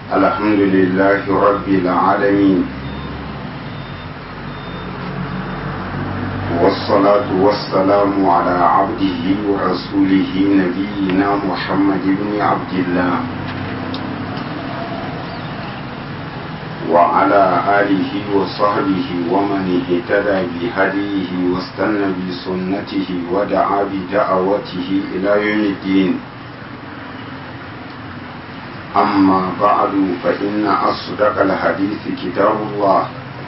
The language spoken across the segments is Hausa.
الحمد لله رب العالمين، والصلاة والسلام على عبده ورسوله نبينا محمد بن عبد الله وعلى آله وصحبه ومن اهتدى بهديه واستنى بسنته ودعا بدعوته إلى يوم الدين. أما بعد فإن أصدق الحديث كتاب الله،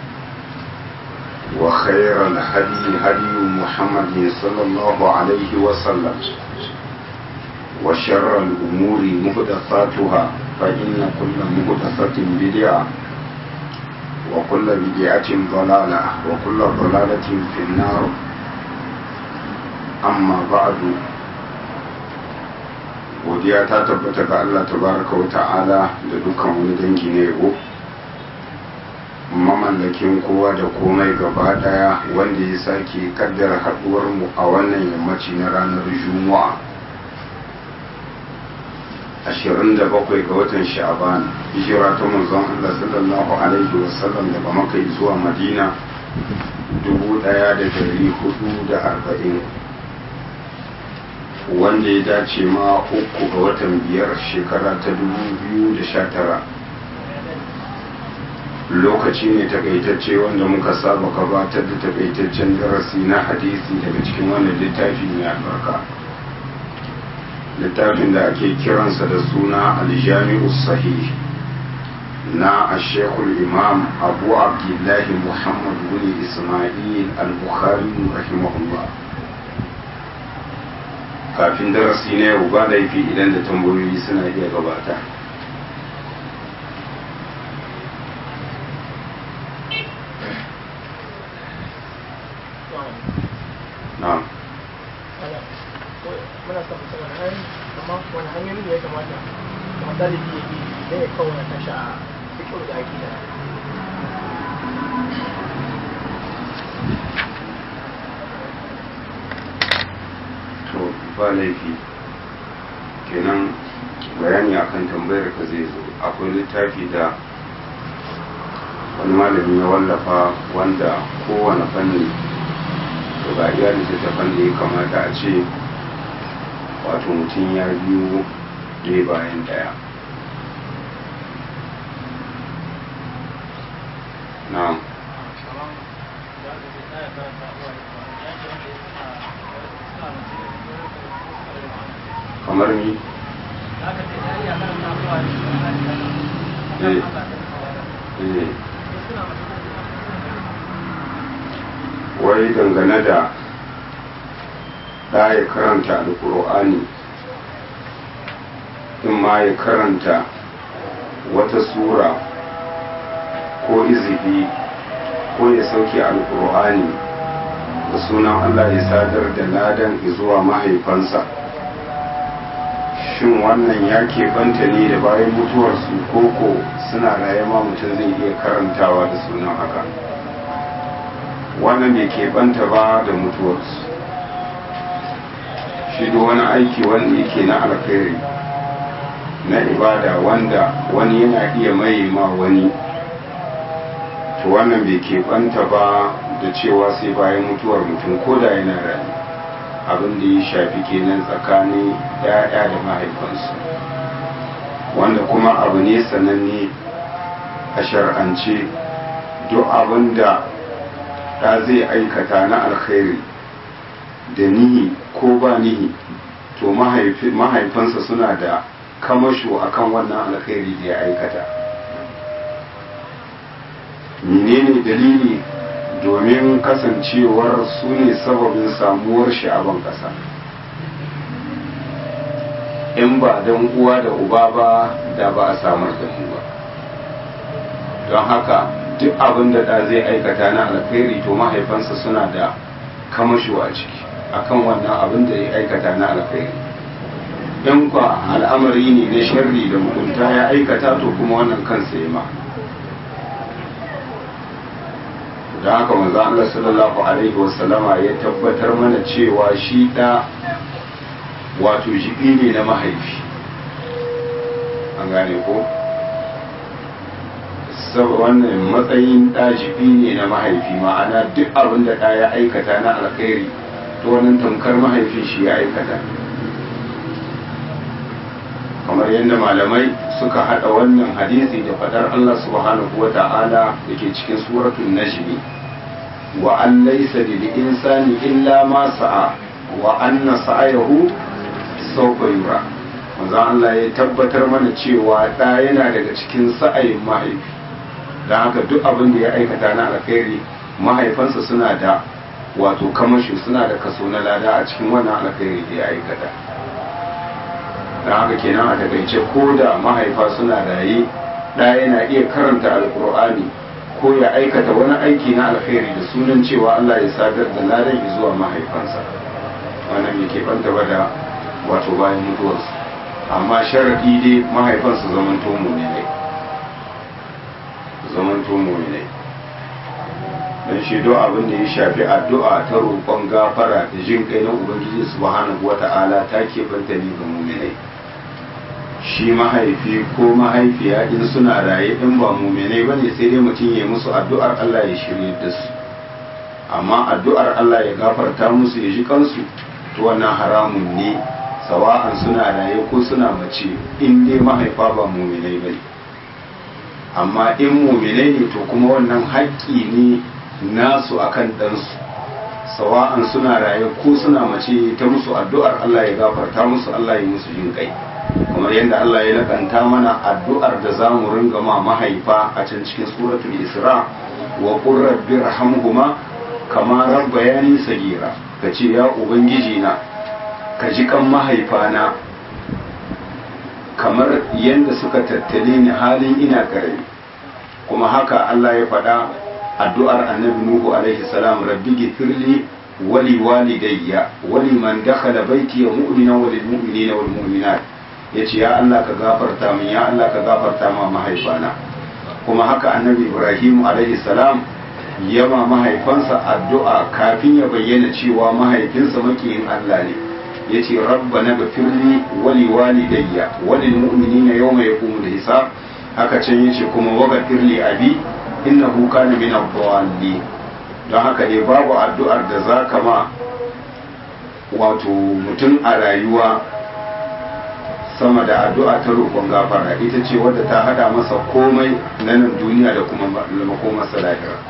وخير الهدي هدي محمد صلى الله عليه وسلم، وشر الأمور محدثاتها فإن كل محدثة بدعة وكل بدعة ضلالة وكل ضلالة في النار. أما بعد، godiya ta tabbata ga Allah tabaraka wa ta'ala da dukkan wani dangi na yabo, mamallakin kowa da komai gaba daya, wanda ya sake kaddara haduwar mu a wannan yammaci na ranar Juma'a 27 ga watan Sha'ban, hijira ta manzon Allah sallallahu alaihi wasallam daga Makka zuwa Madina 1440, wanda ya dace ma 3 ga watan 5 shekara ta 2019. Lokaci ne takaitacce wanda muka saba gabatar da takaitaccen darasi na hadisi daga cikin wannan littafi mai albarka, littafin da ake kiransa da suna aljami'u sahih na ashekul imam abu abdullahi muhammad bin ismail al-bukhari rahimahullah. Kafin darasi na yau ba laifi idan da tambayoyi suna iya gabata. Na'am. Muna son wani hanyoyi da ya kamata kuma ɗalibi ya bi da ya kawo na tashi a fiƙo da ake da. Ba laifi kenan bayani akan tambayar ka zai zo. Akwai littafi da wani malami ya wallafa wanda kowane fanni to ga iya littattafan da ya kamata a ce wato mutum ya biyo ɗaya bayan ɗaya. na'am. Kamar ni wai dangane da ya karanta alkur'ani, in ma ya karanta wata sura ko izifi ko ya sauke alkur'ani da sunan Allah ya sadar da ladan zuwa mahaifansa, shin wannan ya keɓanta ne da bayan mutuwarsu koko suna raye ma mutum zai iya karantawa da sunan haka? Wannan bai keɓanta ba da mutuwarsu. Shi da wani aiki wanda yake na alkhairi na ibada wanda wani yana iya maye ma wani, to wannan bai keɓanta ba da cewa sai bayan mutuwar mutum ko da yana raye. Abin da ya shafi kenan tsakanin ya'ya da mahaifansu, wanda kuma abu ne sananne a shar'ance. Duk abin da ɗa zai aikata na alkhairi da nihi ko ba nihi, to mahaifansa suna da kamasho akan wannan alkhairi da ya aikata. Menene dalili? Domin kasancewar su ne sababin samuwar shi a ban ƙasa. In ba don uwa da uba ba da ba a samar da mu ba. Don haka duk abin da ɗa zai aikata na alkhairi to mahaifansa suna da kamasho a ciki akan wannan abin da ya aikata na alkhairi. In kwa al'amari ne na sharri da mugunta ya aikata, to kuma wannan kansa ya ma. da haka manzo Allah sallallahu alaihi wasallama ya tabbatar mana cewa shi da wato jibi ne na mahaifi, an gane ko wannan matsayin ɗajibi ne na mahaifi, ma'ana duk abin da ɗa ya aikata na alkhairi to wannan tamkar mahaifin shi ya aikata. kamar yadda malamai suka hada wannan hadisi da fadar Allah subhanahu wa ta'ala da ke cikin suratul najmi wa an laysa lil insani illa ma sa'a wa anna sa'ayahu sawfa yura. manzon Allah ya tabbatar mana cewa da yana daga cikin sa'ayin mahaifi, dan haka duk abin da ya aikata na alkhairi mahaifansa suna da wato kamashi, suna da kaso na lada a cikin wannan alkhairi da ya aikata. da haka kenan a takaice ko da mahaifa suna raye ɗa yana iya karanta alkur'ani ko ya aikata wani aiki na alkhairi da sunan cewa Allah ya sadar da ladan zuwa mahaifansa, wannan bai keɓanta ba da wato bayan mutuwarsu, amma sharaɗi dai mahaifansu zamanto mu'minai don shi do abin da ya shafi addu'a ta roƙon gafara da jin kai na ubangiji subhanahu wata'ala ta keɓanta ne ga mu'minai. shi mahaifi ko mahaifiya in suna raye in ba mu'minai bane sai dai mutum ya musu addu'ar Allah ya shirye da su, amma addu'ar Allah ya gafarta musu ya ji kansu to wannan haramun ne, sawa'an suna raye ko suna mace, in dai mahaifa ba mu'minai bane. amma in mu'minai ne to kuma wannan haƙƙi ne nasu akan ɗansu, sawa'an suna raye ko suna mace, ta musu addu'ar Allah ya gafarta musu, Allah ya musu jin kai, kamar yadda Allah ya lakanta mana addu'ar da za mu ringa ma mahaifa a can cikin suratul Isra, wa qur rabbi irhamhuma kama rabbayani sagira, kace ya ubangiji na ka ji kan mahaifana kamar yadda suka tattale ni halin ina karami. kuma haka Allah ya faɗa addu'ar annabi Nuhu alaihi salam, rabbi gifirli wali walidayya wali man dakhala baiti mu'mina walil mu'minina wal mu'minat, yace ya Allah ka gafarta min, ya Allah ka gafarta ma mahaifana. kuma haka annabi Ibrahim alaihi salam yama mahaifansa addu'a kafin ya bayyana cewa mahaifinsa makiyin Allah ne, yace rabbana ghfirli wali walidayya walil mu'minina yawma yaqumul hisab. haka can yace kuma waghfirli abi innahu kana min ad-dallin. don haka ne babu addu'ar da zaka ma wato mutum a rayuwa sama da addu'a ta roƙon gafara, ita ce wadda ta hada masa komai na nan duniya da kuma makomarsa lahira.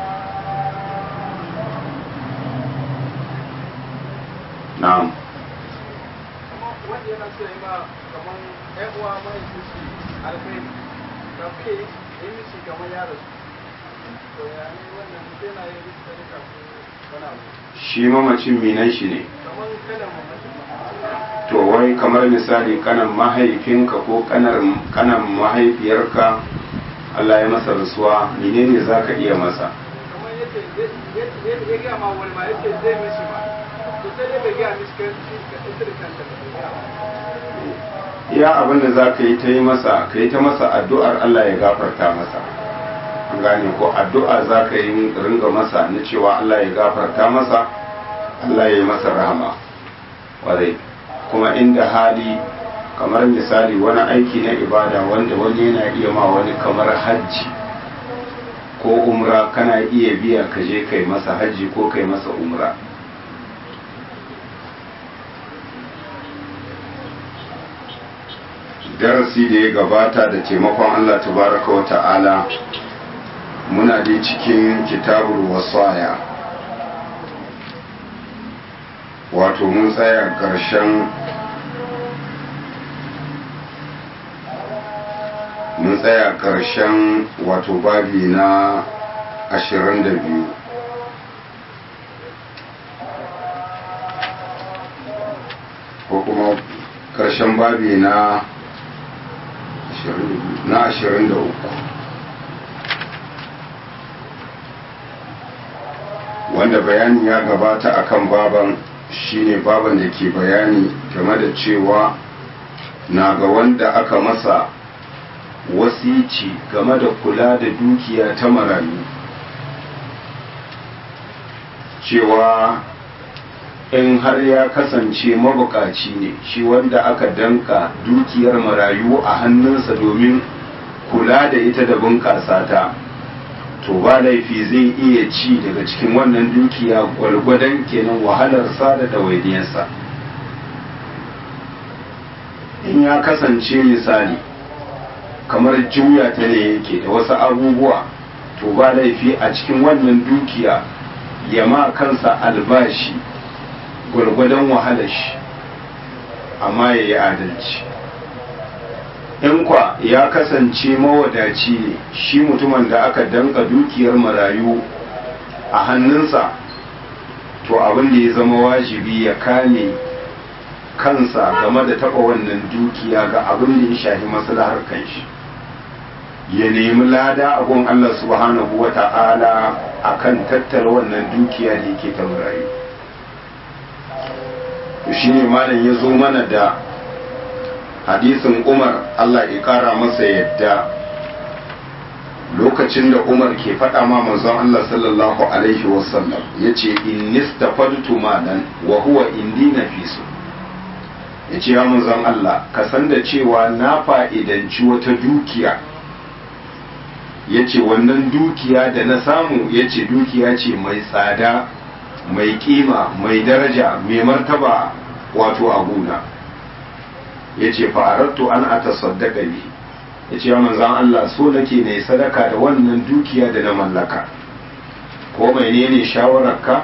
na'am. wanda yana so ya ma kamar ƴan uwa mai kushi alkhairi da ke yi mishi kamar yaro, to ya ne wannan mutum yana yin mishi sadaka ko wani abu. shi mamacin minan shi ne, kamar kanan mamacin. to wai kamar misali kanan mahaifinka ko kanan mahaifiyarka Allah ya masa rasuwa, menene za ka iya masa? kamar yadda ya gaya ma wani ma yake zai mishi ma, to sai dai bai gaya mishi kan shi ka ita da kanta ba bai gaya ba. iya abin da za ka yi ta yi masa, ka yi ta masa addu'ar Allah ya gafarta masa, an gane ko addu'a za ka yi ringa masa na cewa Allah ya gafarta masa, Allah ya yi masa rahama ƙwarai. kuma inda hali kamar misali wani aiki na ibada wanda wani yana iya ma wani kamar hajji ko umra, kana iya biya ka je kai masa hajji ko kai masa umra. darasi da ya gabata da taimakon Allah tabaraka wa ta'ala muna da cikin kitabul wasaya, wato mun tsaya ƙarshen wato babi na 22 ko kuma ƙarshen babi na 23 wanda bayani ya gabata akan baban, shine baban da ke bayani game da cewa na ga wanda aka masa wasici game da kula da dukiya ta marayu, cewa in har ya kasance mabukaci ne shi wanda aka danka dukiyar marayu a hannunsa domin kula da ita da bunƙasa ta, to ba laifi zai iya ci daga cikin wannan dukiya gwargwadon kenan wahalarsa da ɗawainiyarsa. in ya kasance misali kamar juya ta ne yake da wasu abubuwa, to ba laifi a cikin wannan dukiya ya ma kansa albashi gwargwadon wahalar shi, amma ya yi adalci. in kwa ya kasance mawadaci ne shi mutumin da aka danka dukiyar marayu a hannunsa, to abin da ya zama wajibi ya kame kansa game da taɓa wannan dukiya ga abin da ya shafi maslahar kanshi, ya nemi lada a gun Allah subhanahu wa ta'ala akan tattara wannan dukiya da yake ta marayu. shi ne malam ya zo mana da hadisin Umar Allah ya kara masa yadda, lokacin da Umar ke faɗa ma manzon Allah sallallahu alaihi wasallam yace innistafadtu malan wa huwa indi nafisu, yace ya manzon Allah ka san da cewa na fa'idanci wata dukiya, yace wannan dukiya da na samu yace dukiya ce mai tsada, mai kima, mai daraja, mai martaba wato abuna. yace fa aradtu an atasaddaqa bi, yace ya manzon Allah so nake ne sadaka da wannan dukiya da na mallaka, ko menene shawararka?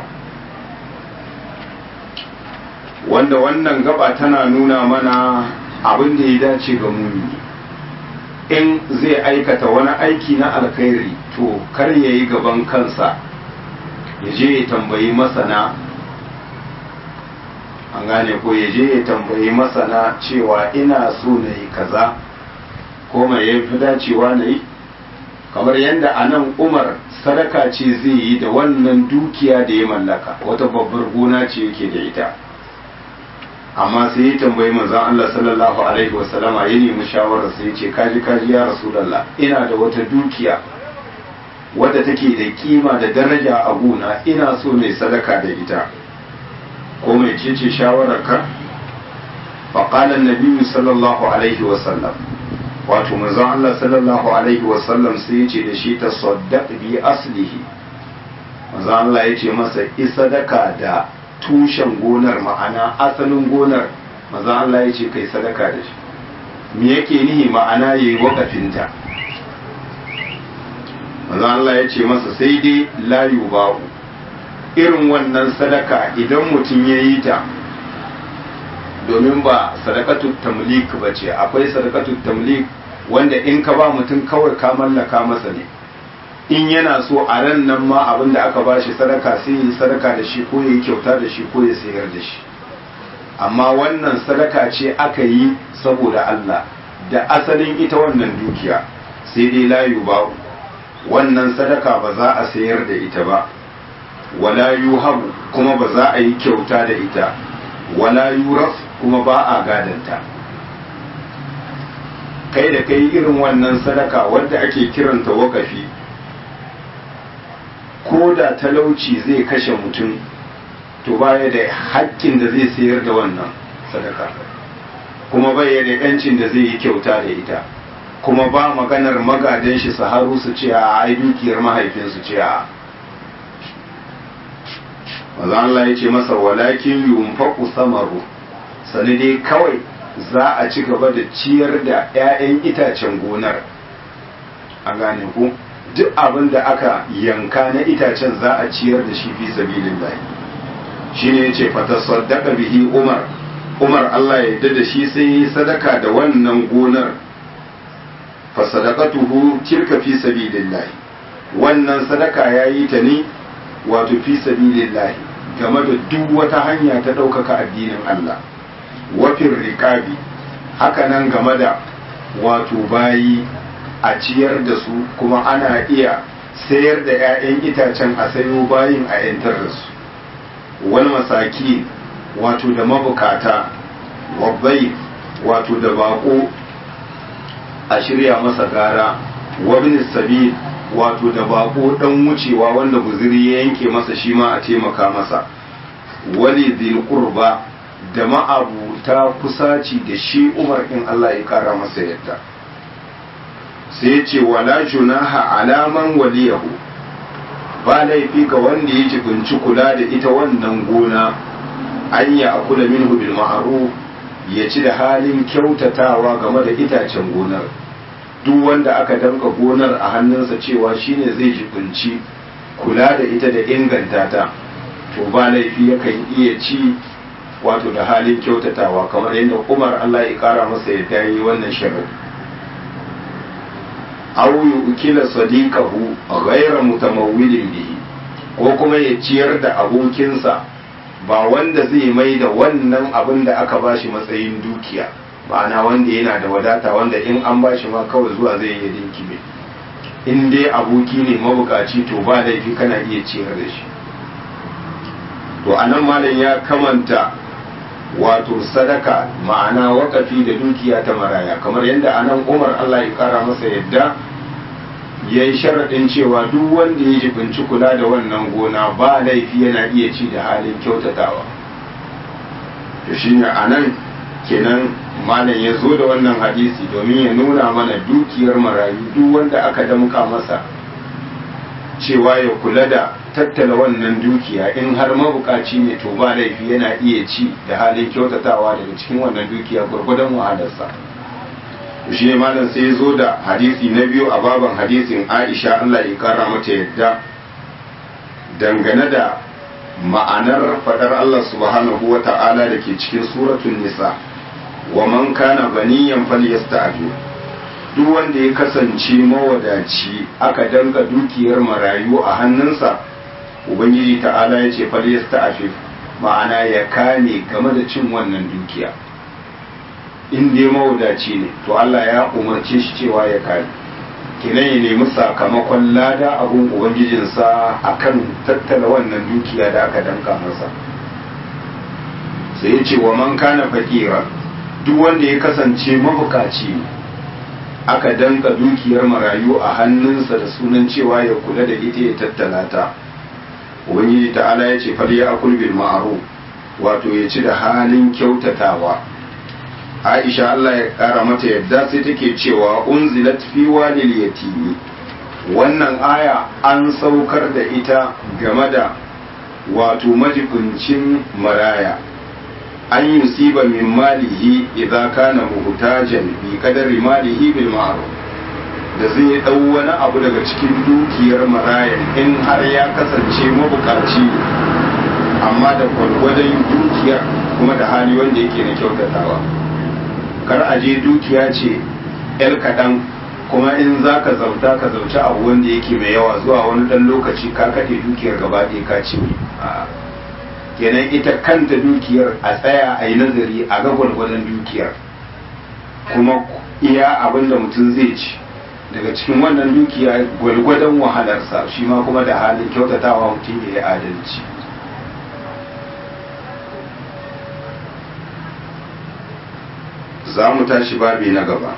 wanda wannan gaba tana nuna mana abin da ya dace ga mumini in zai aikata wani aiki na alkhairi, to kar yayi gaban kansa, ya je ya tambayi masana, an gane ko ya je ya tambayi masana cewa ina so na yi kaza ko mai ya fi dacewa na yi, kamar yadda a nan Umar sadaka ce zai yi da wannan dukiya da ya mallaka, wata babbar gona ce yake da ita, amma sai ya tambayi manzon Allah sallallahu alaihi wasallama, ya nemi shawarar sai ya ce kaji ya Rasulullah, ina da wata dukiya wadda take da kima da daraja a gona, ina so ne sadaka da ita, ko mai ce shawararka? faƙalar nabi sallallahu alaihi wasallam, wato manzon Allah sallallahu alaihi wasallam sai ya ce da shi ta saddaq bi aslihi, manzon Allah ya ce masa isadaka da tushen gonar, ma'ana asalin gonar, manzon Allah ya ce kai sadaka da shi. me yake nihi? ma'ana yayi wakafinta. manzon Allah ya ce masa sai dai la yuba'u, irin wannan sadaka idan mutum ya yi ta, domin ba sadakatu tamlik ba ce, akwai sadakatu tamlik wanda in ka ba mutum kawai ka mallaka masa ne, in yana so a ran nan ma abin da aka ba shi sadaka sai yi sadaka da shi, ko ya yi kyauta da shi, ko ya sayar da shi. amma wannan sadaka ce aka yi saboda Allah da asalin ita wannan dukiya, sai dai layu ba wannan sadaka ba za a sayar da ita ba, wala yuhabu kuma ba za a yi kyauta da ita, wala yuraf kuma ba a gadanta. kai da kai irin wannan sadaka wadda ake kiranta wakafi, ko da talauci zai kashe mutum, to baya da hakkin da zai sayar da wannan sadaka, kuma baya da yancin da zai yi kyauta da ita, kuma ba maganar magadan shi su haru su ce a ai dukiyar mahaifinsu ce a. Maza Allah ya ce masa walakin yunfaku samaru, sani dai kawai za a ci gaba da ciyar da 'ya'yan itacen gonar, a gane ku duk abin da aka yanka na itacen za a ciyar da shi fi sabilillah. shine yace fatasaddaqa bihi Umar Allah ya yarda da shi sai sadaka da wannan gonar, fa sadaqatuhu tilka fi sabilillah, wannan sadaka yayi ta ne wato fi sabilillah game da duk wata hanya ta ɗaukaka addinin Allah. Wafin riƙabi haka nan game da wato bayi a ciyar da su, kuma ana iya sayar da 'ya'yan itacen a sayo bayin a 'yantar da su. Wani masaki wato da mabukata, wabbai wato da bako a shirya masa gara, wabin sabil wato da bako dan wucewa wanda guzuri ya yanke masa shi ma a taimaka masa, wali zil qurba da ma'abuta kusaci da shi Umar in Allah ya kara masa yadda. sai ce wala junaha alaman waliyahu, ba laifi ga wanda ya jibinci kula da ita wannan gona, an ya akula minhu bil ma'ruf, ya ci da halin kyautatawa game da itacen gonar. Duk wanda aka danka gonar a hannunsa cewa shine zai jibinci kula da ita da inganta ta, to ba laifi yakan iya ci wato da halin kyautatawa, kamar yadda Umar Allah ya kara masa ya yi wannan sharri. aw yu'kila sadiqahu ghayra mutamawwilin bihi, ko kuma ya ciyar da abokinsa ba wanda zai mai da wannan abin da aka bashi matsayin dukiya, ma'ana wanda yana da wadata wanda in an bashi ma kawai zuwa zai yi dinki mai. In dai aboki ne mabukaci to ba laifi kana iya ciyar da shi. To anan malam ya kamanta wato sadaka, ma'ana wakafi da dukiya ta maraya, kamar yadda anan Umar Allah ya kara masa yadda ya yi sharaɗin cewa duk wanda ya jibinci kula da wannan gona ba laifi yana iya ci da halin kyautatawa. To shi ne a nan kenan malam ya zo da wannan hadisi domin ya nuna mana dukiyar marayu, duk wanda aka damka masa cewa ya kula da tattala wannan dukiya, in har mabukaci ne to ba laifi yana iya ci da halin kyautatawa daga cikin wannan dukiya gwargwadon wahalarsa. Shi ne malam sai ya zo da hadisi na biyu a baban hadisin Aisha Allah ya kara mata yadda dangane da ma'anar fadar Allah subhanahu wa ta'ala da ke cikin suratul nisa, wa man kana ganiyan falyasta'fi, duk wanda ya kasance mawadaci aka danka dukiyar marayu a hannunsa, ubangiji ta'ala ya ce falyasta'fi, ma'ana ya kame game da cin wannan dukiya. In dai mawadaci ne to Allah ya umarce shi cewa ya kare, kenan ya nemi sakamakon lada abun ubangijinsa akan tattala wannan dukiya da aka danka masa. Sai ya ce wa man kana fakira, duk wanda ya kasance mabukaci aka danka dukiyar marayu a hannunsa da sunan cewa ya kula da ita ya tattala ta, ubangiji ta'ala ya ce fal ya akul bil ma'ruf, wato ya ci da halin kyautatawa. Aisha Allah ya kara mata yadda sai take cewa unzilat fi walil yatimi, wannan aya an saukar da ita game da wato majibincin maraya, an yusiba min malihi idza kana muhtajan bi qadari malihi bil ma'ruf, da zai dau wani abu daga cikin dukiyar marayan in har ya kasance mabukaci amma da gwargwadon dukiyar kuma da hali wanda yake na kyautatawa. Kar a je dukiya ce yar kaɗan kuma in za ka zauta ka zauci abu wanda yake mai yawa zuwa wani ɗan lokaci ka kaɗe dukiyar gaba ɗaya ka ci. Kenan ita kanta dukiyar a tsaya a yi nazari a ga gwargwadon dukiyar, kuma iya abin da mutum zai ci daga cikin wannan dukiya gwargwadon wahalarsa, shi ma kuma da halin kyautatawa mutum ya yi adalci. za mu tashi babi na gaba.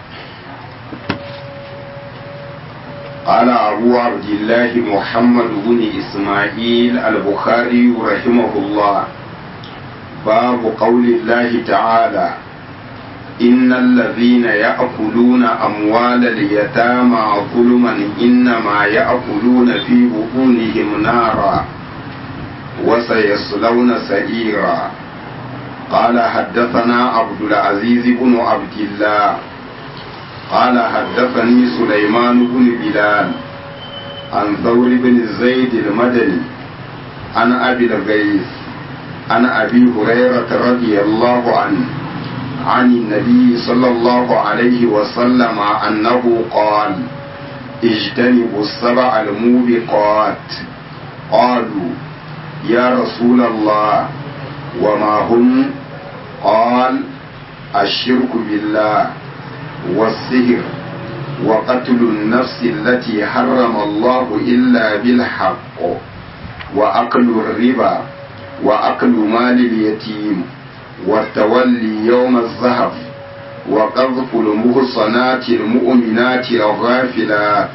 قال أبو عبد الله محمد بن إسماعيل البخاري رحمه الله باب قول الله تعالى إن الذين يأكلون أموال اليتامى ظلما إنما يأكلون في بطونهم نارا وسيصلون سعيرا. قال حدثنا عبد العزيز بن عبد الله قال حدثني سليمان بن بلال عن ثور بن زيد المدني عن أبي الغيث عن أبي هريرة رضي الله عنه عن النبي صلى الله عليه وسلم أنه قال اجتنبوا السبع الموبقات. قالوا يا رسول الله وما هم؟ قال الشرك بالله والسحر وقتل النفس التي حرم الله إلا بالحق وأكل الربا وأكل مال اليتيم والتولي يوم الزحف وقذف المحصنات المؤمنات الغافلات.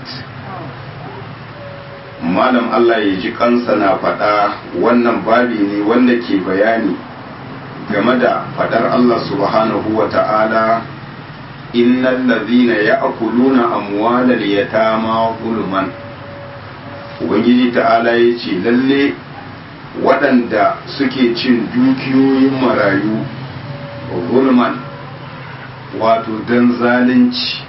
malam Allah ya ji kansa na faɗa wannan babi ne wanda ke bayani game da faɗar Allah subhanahu wa ta'ala innal ladhina ya'kuluna amwalal yatama zulman. Ubangiji ta'ala yace lalle waɗanda suke cin dukiyoyin marayu zulman, wato dan zalunci,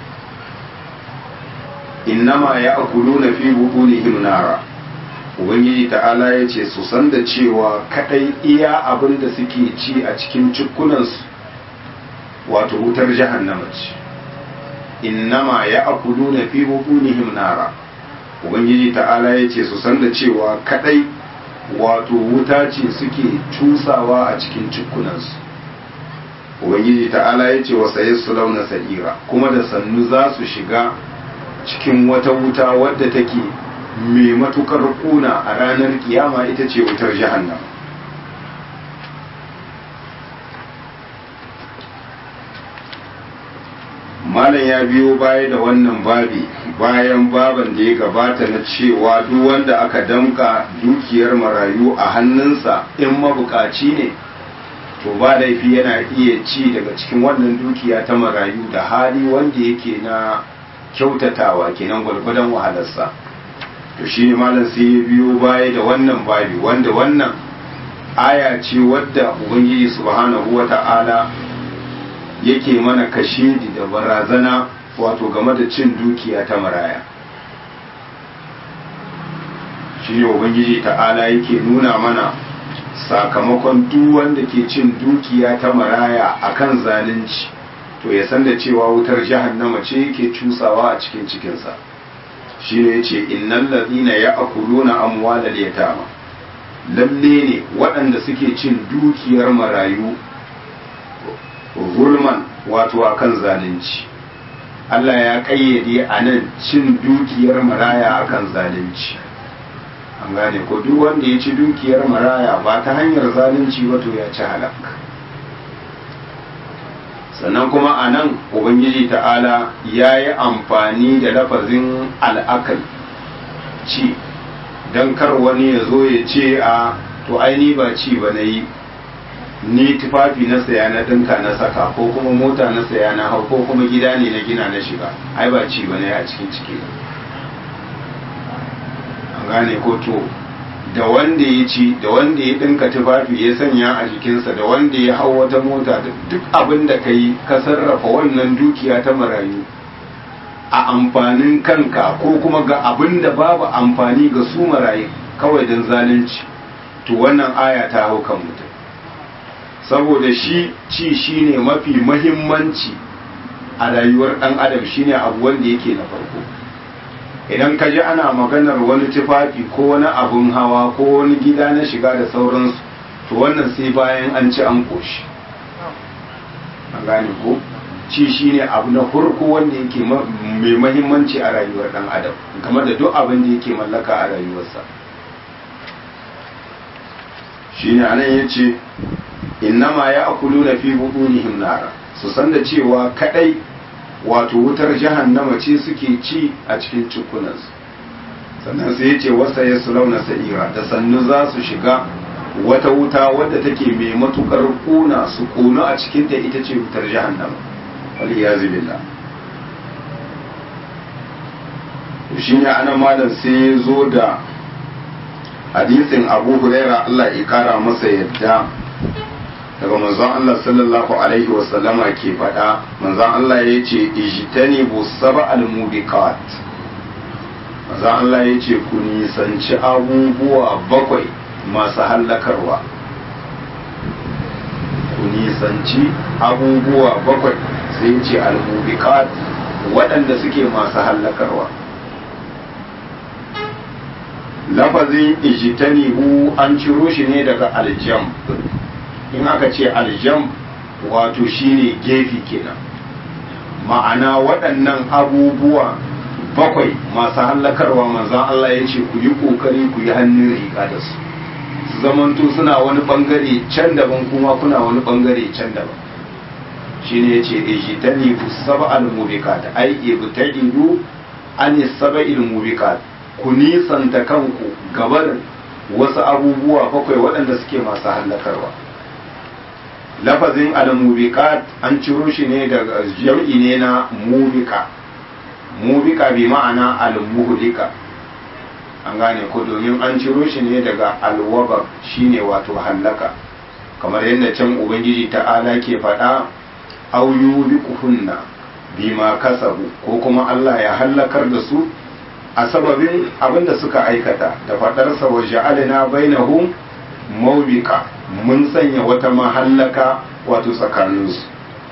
innama ya'kuluna fi butunihim nara. Ubangiji ta'ala yace su san da cewa kadai iya abin da suke ci a cikin cikunansu wato wutar jahannama ce. Innama ya'kuluna fi butunihim nara. Ubangiji ta'ala yace su san da cewa kadai wato wuta ce suke cusawa a cikin cikunansu. Ubangiji ta'ala yace wa sayaslawna sa'ira, kuma da sannu za su shiga cikin wata wuta wadda take mai matukar kuna a ranar kiyama, ita ce wutar jahannama. Malam ya biyo baya da wannan babi bayan baban da ya gabata na cewa duk wanda aka damka dukiyar marayu a hannunsa in mabukaci ne to ba laifi yana iya ci daga cikin wannan dukiya ta marayu da hali wanda yake na kyautatawa kenan gwargwadon wahalarsa. To shi ne malam sai ya biyo baya da wannan babi wanda wannan aya ce wadda ubangiji subhanahu wata'ala yake mana kashedi da barazana wato game da cin dukiya ta maraya. Shi ne ubangiji ta'ala yake nuna mana sakamakon duk wanda ke cin dukiya ta maraya akan zalunci, to ya san da cewa wutar jahannama ce yake cusawa a cikin cikinsa. Shi ne ya ce innal ladhina ya'kuluna amwalal yatama, lalle ne waɗanda suke cin dukiyar marayu zulman, wato akan zalunci. Allah ya kayyade a nan cin dukiyar maraya akan zalunci. An gane ko duk wanda ya ci dukiyar maraya ba ta hanyar zalunci wato ya ci halak. Sannan kuma a nan ubangiji ta'ala ya yi amfani da lafazin al'akal, ci, don kar wani ya zo ya ce a to aini ba ci ba na yi, ni tufafi na saya na ɗinka na saka, ko kuma mota na saya na hau, ko kuma gida ne na gina na shiga, ai ba ci ba na yi a cikin ciki. An gane ko to da wanda ya ci, da wanda ya ɗinka tufafi ya sanya a jikinsa, da wanda ya hau wata mota, da duk abin da ka yi ka sarrafa wannan dukiya ta marayu a amfanin kanka ko kuma ga abin da babu amfani ga su marayu kawai don zalunci, to wannan aya ta hau kan mutum. Saboda shi ci shine mafi mahimmanci a rayuwar ɗan adam, shine abu wanda yake na farko. Idan ka ji ana maganar wani tufafi ko wani abun hawa ko wani gida na shiga da sauransu, to wannan sai bayan an ci an koshi. An gane ko? Ci shine abu na farko wanda yake mai mahimmanci a rayuwar ɗan adam, game da duk abin da yake mallaka a rayuwarsa. Shine anan yace innama ya'kuluna fi butunihim nara, su san da cewa kadai wato wutar jahannama ce suke ci a cikin cikunansu. Sannan sai yace wasa yaslawna sa'ira, da sannu za su shiga wata wuta wadda take mai matukar kuna, su kunu a cikin ta, ita ce wutar jahannama, wal iyaz billah. Shine anan malam sai ya zo da hadisin Abu Huraira Allah ya kara masa yadda, daga manzon Allah sallallahu alaihi wasallama ke faɗa, manzon Allah ya ce ijtanibu sab'al mubiqat. Manzon Allah ya ce ku nisanci abubuwa bakwai masu hallakarwa, ku nisanci abubuwa bakwai, sai ce al-mubiqat, waɗanda suke masu hallakarwa. Lafazin ijtanibu an ciro shi ne daga aljam. In aka ce aljam wato shine gefe kenan, ma'ana waɗannan abubuwa bakwai masu hallakarwa manzan Allah ya ce ku yi ƙoƙari ku yi hannun riga da su zamanto suna wani ɓangare can daban kuma kuna wani ɓangare can daban. Shine ya ce ijtani ku sab'al mubiqat, ai ibtadidu an sab'il mubiqat, ku nisanta kanku gabarin wasu abubuwa bakwai waɗanda suke masu hallakarwa. lafazin al-mubiqat an ciro shi ne daga jam'i ne na mubika. Mubika bi ma'ana al-muhlika, an gane ko, domin an ciro shi ne daga al-wabab shine wato hallaka, kamar yadda can ubangiji ta'ala ke faɗa au yubiquhunna bima kasabu, ko kuma Allah ya hallakar da su a sababin abinda suka aikata, da faɗarsa wa ja'alna bainahum mawbika, mun sanya wata mahallaka wato tsakaninsu.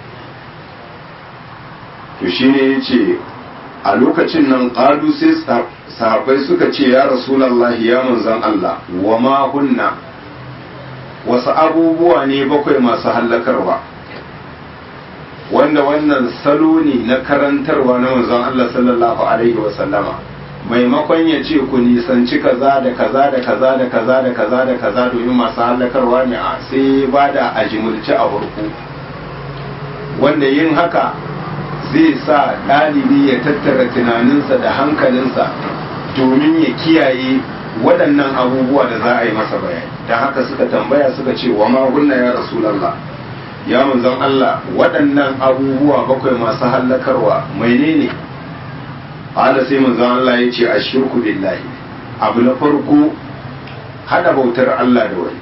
to shine yace a lokacin nan qalu sai sahabbai suka ce ya rasulullahi ya manzon Allah wa ma hunna, wasu abubuwa ne bakwai masu hallakarwa, wanda wannan salo ne na karantarwa na manzon Allah sallallahu alaihi wa sallama, maimakon ya ce ku nisanci kaza da kaza da kaza da kaza da kaza da kaza domin masu hallakarwa ne, a sai ba da ajimulci a farko, wanda yin haka zai sa ɗalibi ya tattara tunaninsa da hankalinsa domin ya kiyaye waɗannan abubuwa da za a yi masa bayani. Don haka suka tambaya suka ce wa ma hunna ya rasulallah, ya manzon Allah waɗannan abubuwa bakwai masu hallakarwa menene? Ala sai manzon Allah ya ce ashirku billahi, abu na farko hada bautar Allah da wani.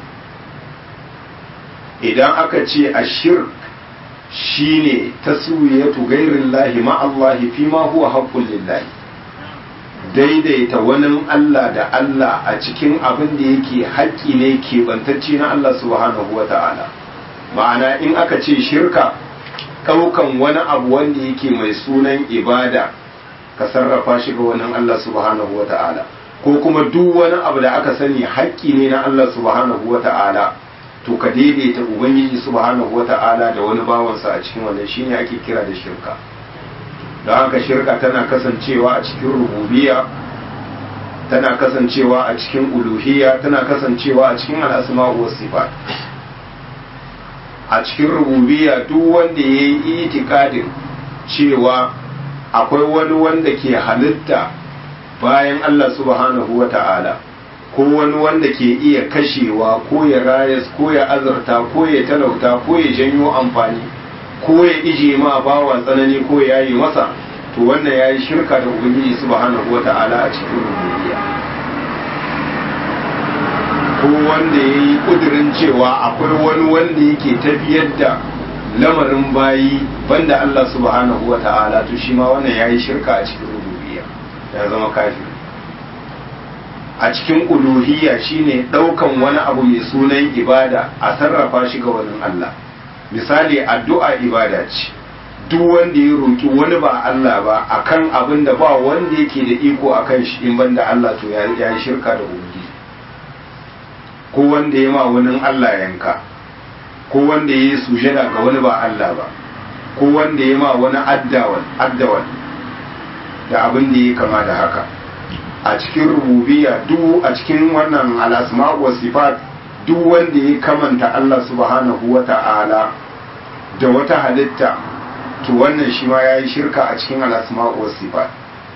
Idan aka ce ashirk shine taswiyatu ghairillahi ma Allah fi ma huwa haqqul lillahi, daidaita wani Allah da Allah a cikin abin da yake haƙƙi ne keɓantacce na Allah subhanahu wa ta'ala. Ma'ana in aka ce shirka, ɗaukan wani abu wanda yake mai sunan ibada ka sarrafa shi ga wani Allah subhanahu wa ta'ala, ko kuma duk wani abu da aka sani haƙƙi ne na Allah subhanahu wa ta'ala, to ka daidaita ubangiji subhanahu wa ta'ala da wani bawansa a cikin wannan shine ake kira da shirka. don haka shirka tana kasancewa a cikin rububiyya, tana kasancewa a cikin uluhiyya, tana kasancewa a cikin al'asma'u was sifat. A cikin rububiyya duk wanda ya yi itikadin cewa akwai wani wanda ke halitta bayan Allah subhanahu wa ta'ala, ko wani wanda ke iya kashewa ko ya rayas ko ya azarta ko ya talauta ko ya janyo amfani ko ya ije ma bawa tsanani ko ya yi masa, to wannan ya yi shirka da ubangiji subhanahu wa ta'ala a cikin rububiyya. Ko wanda ya yi ƙudurin cewa akwai wani wanda yake tafiyar da lamarin bayi banda Allah subhanahu wa ta'ala, to shi ma wannan ya yi shirka a cikin rububiyya, ya zama kafir. A cikin uluhiyya shine ɗaukan wani abu mai sunan ibada a sarrafa shi ga wani Allah. Misali addu'a ibada ce, duk wanda ya roki wani ba Allah ba akan abin da ba wanda yake da iko akan shi in banda Allah, to ya yi shirka da ubangiji. Ko wanda ya ma wani Allah yanka, ko wanda ya yi sujada ga wani ba Allah ba, ko wanda ya ma wani addawal da abin da ya kama da haka. A cikin rububiyya duk a cikin wannan al'asma'u was sifat, duk wanda ya kamanta Allah subhanahu wa ta'ala da wata halitta, to wannan shi ma yayi shirka a cikin al'asma'u was sifat.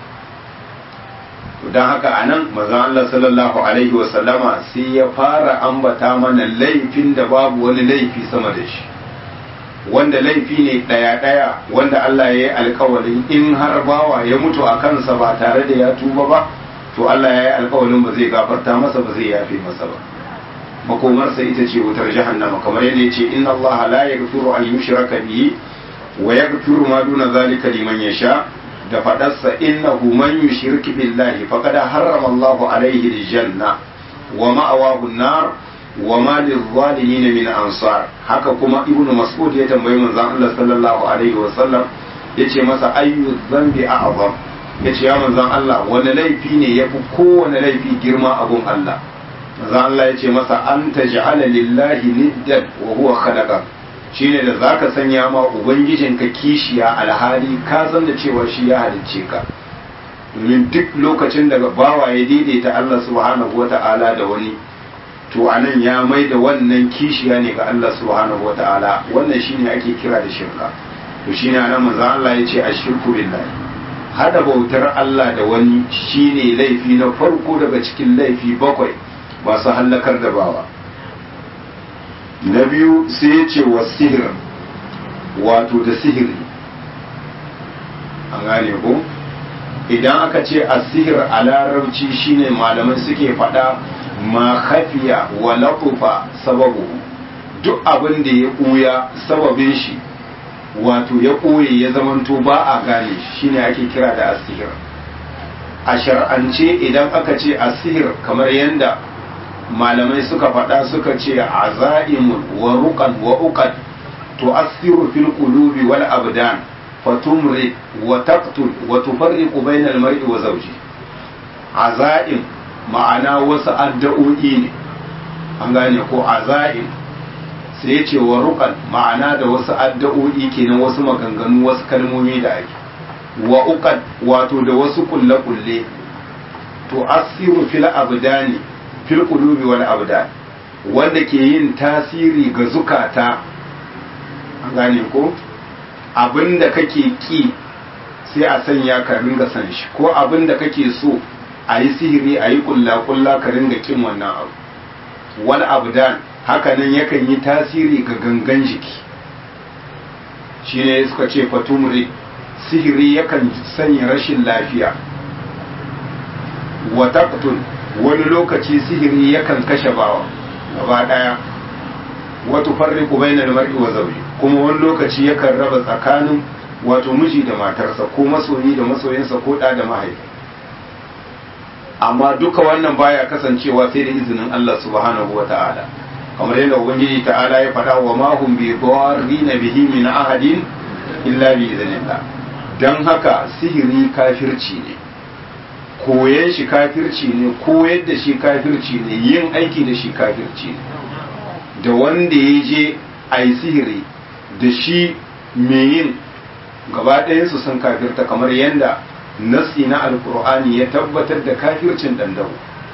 Don haka anan manzon Allah sallallahu alaihi wa sallama sai ya fara ambata mana laifin da babu wani laifi sama da shi, wanda laifi ne daya wanda Allah ya yi alkawarin in har bawa ya mutu a kansa ba tare da ya tuba ba, to Allah ya yi alkawarin ba zai gafarta masa, ba zai yafe masa ba. Makomarsa ita ce wutar jahannama, kamar yadda ya ce inna Allah la yaghfiru an yushraka bihi wa yaghfiru ma duna zalika liman yasha, da fadarsa innahu man yushrik billahi faqad harrama Allahu alayhi aljanna wa ma'awahu an-nar wa ma lil-zalimin min ansar. Haka kuma ibnu mas'ud ya tambayi manzon Allah sallallahu alaihi wa sallam, yace masa ayyu dhanbi a'zam, ya ce ya manzan Allah wani laifi ne ya fi kowane laifi girma abun Allah. Manzan Allah ya ce masa an ta ja'ala lillahi niddan wa huwa khalaqa, shine da zaka sanya ma ubangijinka kishiya alhali ka san da cewa shi ya halicce ka. Domin duk lokacin da bawa ya daidaita Allah subhanahu wata'ala da wani, to anan ya mai da wannan kishiya ne ga Allah subhanahu wata'ala, wannan shine ake kira da shirka. To shine anan manzan Allah ya ce ashirku billahi, hada bautar Allah da wani shine laifi na farko daga cikin laifi bakwai masu hallakar da bawa. na biyu sai ya ce wa sihir wato da sihiri an gane ko idan aka ce asihir a larabci shine malamai suke faɗa ma khafiya wa latufa sababu duk abin da ya ɓuya sababin shi wato ya ɓoye ya zamanto ba a gane shi shine ake kira da asihir. A shar'ance idan aka ce asihir kamar yadda malamai suka faɗa suka ce azaimun wa ruqan wa uqad tu'assiru fil qulubi wal abdan fatumri wa taqtul wa tufarriqu bainal mar'i wa zawji. Azaim ma'ana wasu addu'o'i ne an gane ko azaim sai ya ce wa ruqan ma'ana da wasu addu'o'i kenan wasu maganganu wasu kalmomi da ake wa uqad wato da wasu kulle-kulle to asiru fil abdani fil qulubi wal abdan wanda ke yin tasiri ga zukata an gane ko abinda kake ki sai a sanya ka ringa san shi ko abinda kake so a yi sihiri a yi kulla-kulla ka ringa kin wannan abu wal abdan hakanan yakan yi tasiri ga gangan jiki shine suka ce fatumri sihiri yakan sanya rashin lafiya wa taqtul wani lokaci sihiri yakan kashe bawa gaba daya wa tufarriqu bainal mar'i wa zawji kuma wani lokaci yakan raba tsakanin wato miji da matarsa ko masoyi da masoyinsa ko da da mahaifi amma duka wannan baya kasancewa sai da izinin Allah subhanahu wata'ala kamar yadda ubangiji ta'ala ya faɗa wa ma hum bi dharrina bihi min ahadin illa bi idhnillah dan haka sihiri kafirci ne koyan shi kafirci ne koyar da shi kafirci ne yin aiki da shi kafirci ne da wanda ya je a yi sihiri da shi mai yin gaba ɗayansu sun kafirta kamar yadda nasi na alkur'ani ya tabbatar da kafircin dandawo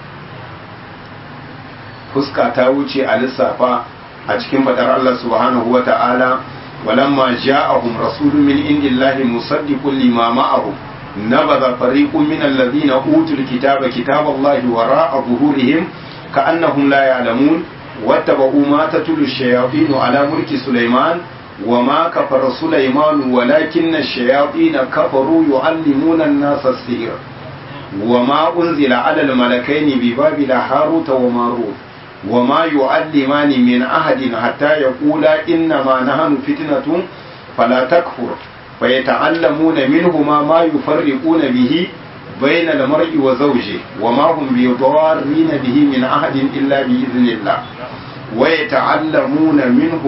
fuska ta wuce a lissafa a cikin faɗar Allah subhanahu wa ta'ala walamma ja'ahum rasulun min indillahi musaddiqun lima ma'ahum nabadha fariqun min alladhina utul kitaba kitaballahi wara'a zuhurihim ka'annahum la ya'lamun wattaba'u ma tatlu ash-shayatin ala mulki sulaiman وما كفر سليمان ولكن الشياطين كفروا يعلمون الناس السحر وما أنزل على الملكين ببابل هاروت وماروت وما يعلمان من أحد حتى يقولا إنما نحن فتنة فلا تكفر فيتعلمون منهما ما يفرقون به بين المرء وزوجه وما هم بضارين به من أحد إلا بإذن الله ويتعلمون منه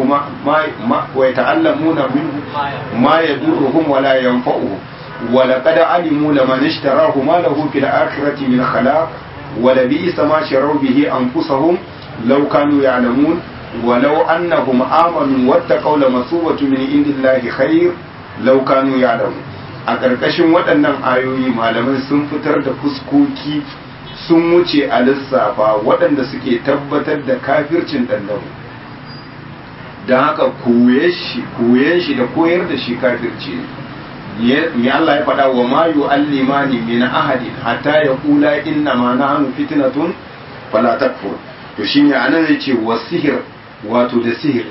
ما يضرهم ولا ينفعهم ولقد علموا لمن اشتراه ما له في الآخرة من خلاق ولبئس ما شروا به أنفسهم لو كانوا يعلمون ولو أنهم آمنوا واتقوا لمثوبة من عند الله خير لو كانوا يعلمون a ƙarƙashin waɗannan ayoyi malamai sun fitar da fuskoki sun wuce a lissafa waɗanda suke tabbatar da kafircin ɗanɗano don haka koyen shi da koyar da shi kafirci ne me Allah ya faɗa wa ma yu'allimani min ahadin hatta yaqula inna ma nahnu fitnatun fala takfur to shine anan yace wasihir wato da sihiri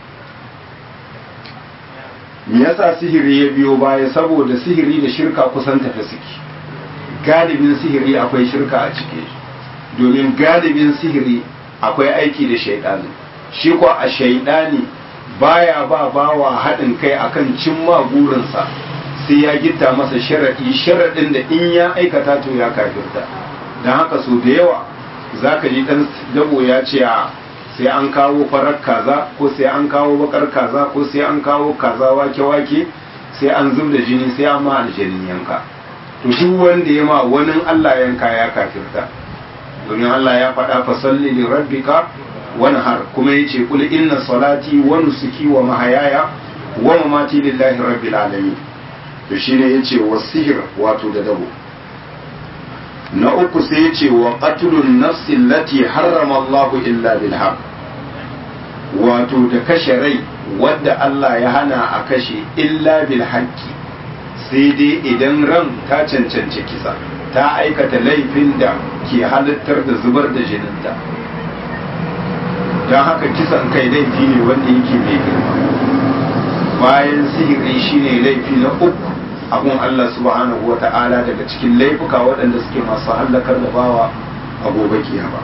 me yasa sihiri ya biyo baya saboda sihiri da shirka kusan tafi suke galibin sihiri akwai shirka a ciki domin galibin sihiri akwai aiki da shaidani shi ko a shaidani baya ba bawa haɗin kai akan cimma burinsa sai ya gitta masa sharaɗin da in ya aikata to ya kafirta don haka so da yawa za ka ji ɗan dabo ya ce sai an kawo farar kaza ko sai an kawo bakar kaza ko sai an kawo kaza wake-wake sai an zub da jini sai an ma aljanin yanka to duk wanda ya ma wani Allah yanka ya kafirta domin Allah ya faɗa fa salli li rabbika wanhar kuma yace kul inna salati wa nusuki wa mahayaya wa mamati lillahi rabbil alamin to shine yace wasihir wato da dabo na uku sai yace wa qatlun nafsi allati harrama Allah illa bil haqq wato da kashe rai wadda Allah ya hana a kashe illa bil haqqi sai dai idan ran ta cancanci kisa ta aikata laifin da ke halittar da zubar da jininta don haka kisan kai laifi ne wanda yake mai girma. Bayan sihiri shine laifi na uku abun Allah subhanahu wa ta'ala daga cikin laifuka waɗanda suke masu hallakar da bawa a gobe kiyama.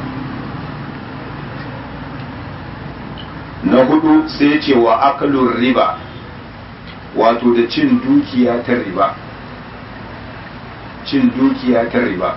Na hudu sai ce wa aklur riba, wato da cin dukiya ta riba. Cin dukiya ta riba,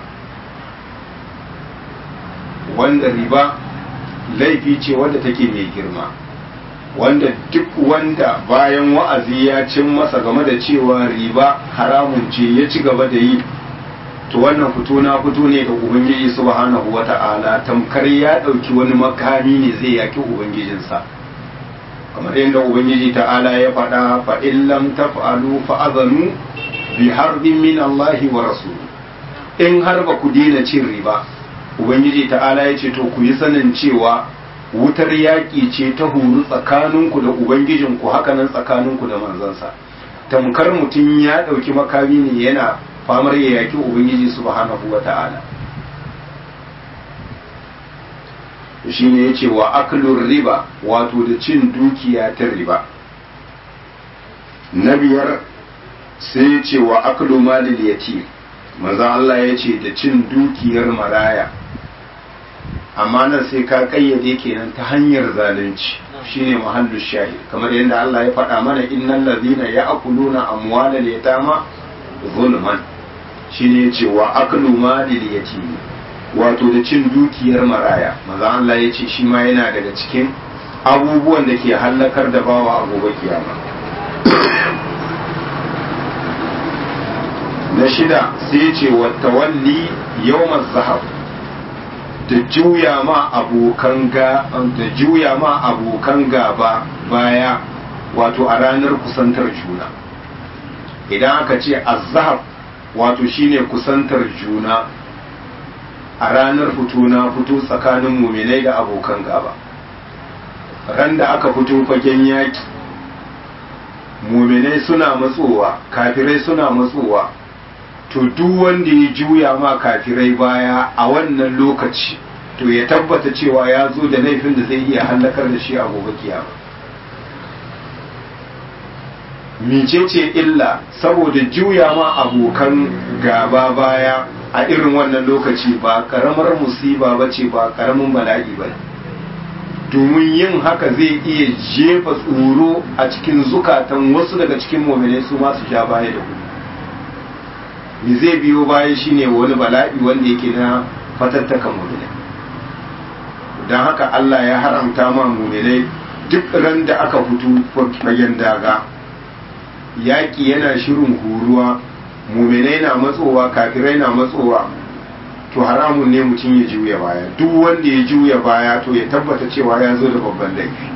wanda riba laifi ce wanda take mai girma, wanda duk wanda bayan wa'azi ya cin masa game da cewa riba haramun ce ya ci gaba da yi, to wannan fito na fito ne ga ubangiji subhanahu wata'ala, tamkar ya dauki wani makami ne zai yaki ubangijinsa, kamar yadda ubangiji ta'ala ya faɗa fa in lam taf'alu fa azanu bi harbin min Allah wa rasul. In har ba ku daina cin riba, ubangiji ta'ala ya ce to ku yi sanin cewa wutar yaƙi ce ta huru tsakaninku da ubangijinku, hakanan tsakaninku da manzansa. Tamkar mutum ya ɗauki makami ne yana famar ya yaƙi ubangiji subhanahu wa ta'ala. Shi ne ya ce wa aklur riba, wato da cin dukiya ta riba. Na biyar sai ya ce wa aklu malil yatim, manzon Allah ya ce da cin dukiyar maraya, amma nan sai ka kayyade kenan ta hanyar zalunci, shine mahallu shahid, kamar yadda Allah ya faɗa mana innal ladhina ya'kuluna amwalal yatama zulman, shine yace wa aklu malil yatim, wato da cin dukiyar maraya. manzon Allah ya ce shi ma yana daga cikin abubuwan da ke hallakar da bawa a gobe kiyama. Na shida sai ce wa tawalli yawmaz zahab, da juya ma abokan gaba baya, wato a ranar kusantar juna. Idan aka ce az-zahab wato shine kusantar juna a ranar fito tsakanin muminai da abokan gaba. Ran da aka fito fagen yaki, muminai suna matsowa, kafirai suna matsowa, to duk wanda ya juya ma kafirai baya a wannan lokaci, to ya tabbata cewa ya zo da laifin da zai iya hallakar da shi a gobe kiyama. Mecece illa? Saboda juya ma abokan gaba baya a irin wannan lokaci ba karamar musiba ba ce, ba karamin bala'i ba, domin yin haka zai iya jefa tsoro a cikin zukatan wasu daga cikin mu'minai su ma su sha baya da ku. Me zai biyo baya shine wani bala'i wanda yake na fatattakan mu'minai. Don haka Allah ya haramta ma mu'minai duk ran da aka fito fagen daga, yaƙi yana shirin huruwa, mu'minai na matsowa, kafirai na matsowa, to haramun ne mutum ya juya baya. Duk wanda ya juya baya to ya tabbata cewa ya zo da babban laifi.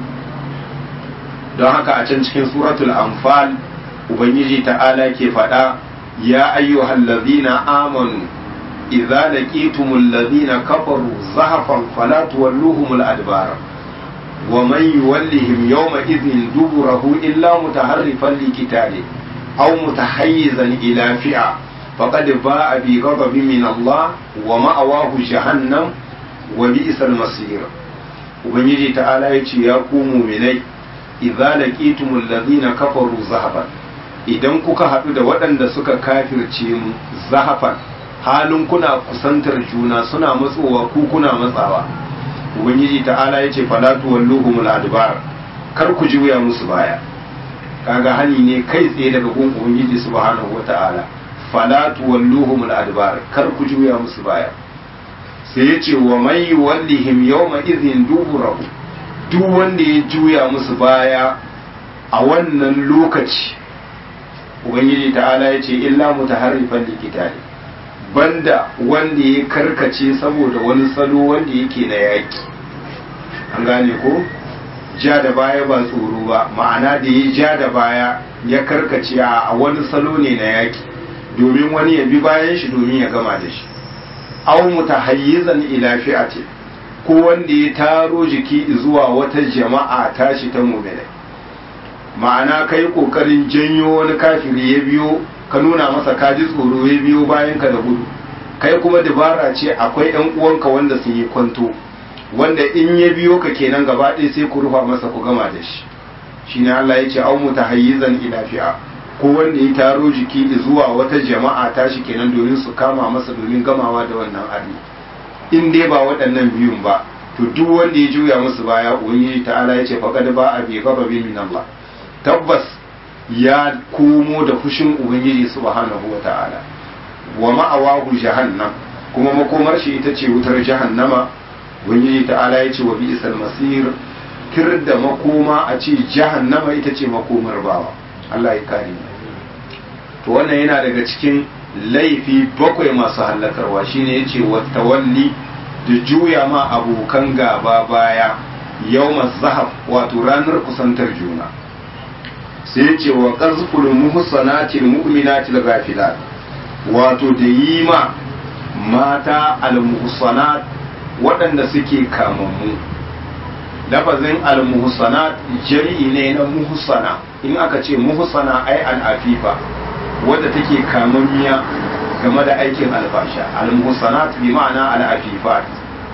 Don haka a can cikin suratul anfal ubangiji ta'ala ke faɗa ya ayyuhal ladhina amanu idza laqitumul ladhina kafaru zahafan fala tuwalluhumul adbar wa man yuwallihim yawma idhin duburahu illa mutaharrifan liqitali aw mutahayyizan ila fi'a faqad ba'a bi ghadabin min Allah wa ma'awahu jahannam wa bi'sal masir. ubangiji ta'ala yace ya ku mu'minai idza laqitumul ladhina kafaru zahafan, idan kuka haɗu da waɗanda suka kafirce mu zahafan, halin kuna kusantar juna, suna matsowa ku kuna matsawa, ubangiji ta'ala ya ce falatu walluhumul adbar, kar ku juya musu baya. Kaga hani ne kai tsaye daga gun ubangiji subhanahu wata'ala, falatu walluhumul adbar, kar ku juya musu baya. Sai ya ce wa man yuwallihim yawma idhin duburahu, duk wanda ya juya musu baya a wannan lokaci, ubangiji ta'ala ya ce illa mutaharrifan likitali, banda wanda ya karkace saboda wani salo wanda yake na yaki. An gane ko? Ja da baya ba tsoro ba, ma'ana da ya ja da baya ya karkace a wani salo ne na yaki, domin wani ya bi bayan shi domin ya gama da shi. Aw mutahayyizan ila fi'ati, ko wanda ya taro jiki zuwa wata jama'a tashi ta mu'minai, ma'ana kai kokarin janyo wani kafiri ya biyo, ka nuna masa ka ji tsoro ya biyo bayan ka da gudu, kai kuma dabara ce akwai yan uwanka wanda sun yi kwanto, wanda in ya biyo ka kenan gaba ɗaya sai ku rufa masa ku gama da shi shine Allah ya ce au mutahayyizan ila fi'a ko wanda ya taro jiki zuwa wata jama'a tashi kenan domin su kama masa domin gamawa da wannan arni in dai ba waɗannan biyun ba to duk wanda ya juya musu baya ubangiji ta'ala ya ce faqad ba a bi ghadabi min Allah tabbas ya komo da fushin ubangiji subhanahu wa ta'ala wa ma'awahu jahannam kuma makomar shi ita ce wutar jahannama ubangiji ta'ala ya ce wa bi'sal masir kir da makoma a ce jahannama ita ce makomar bawa Allah ya kare mu to wannan yana daga cikin laifi bakwai masu hallakarwa shine yace wa tawalli da juya ma abokan gaba baya yawmaz zahab wato ranar kusantar juna sai yace wa qazful muhsanatil mu'minatil ghafilat wato da yi ma mata al-muhsanat waɗanda suke kamammu lafazin al-muhsanat jami'i ne na muhsana in aka ce muhsana ai al-afifa wadda take kamammiya game da aikin alfasha al-muhsanat bi ma'ana al-afifat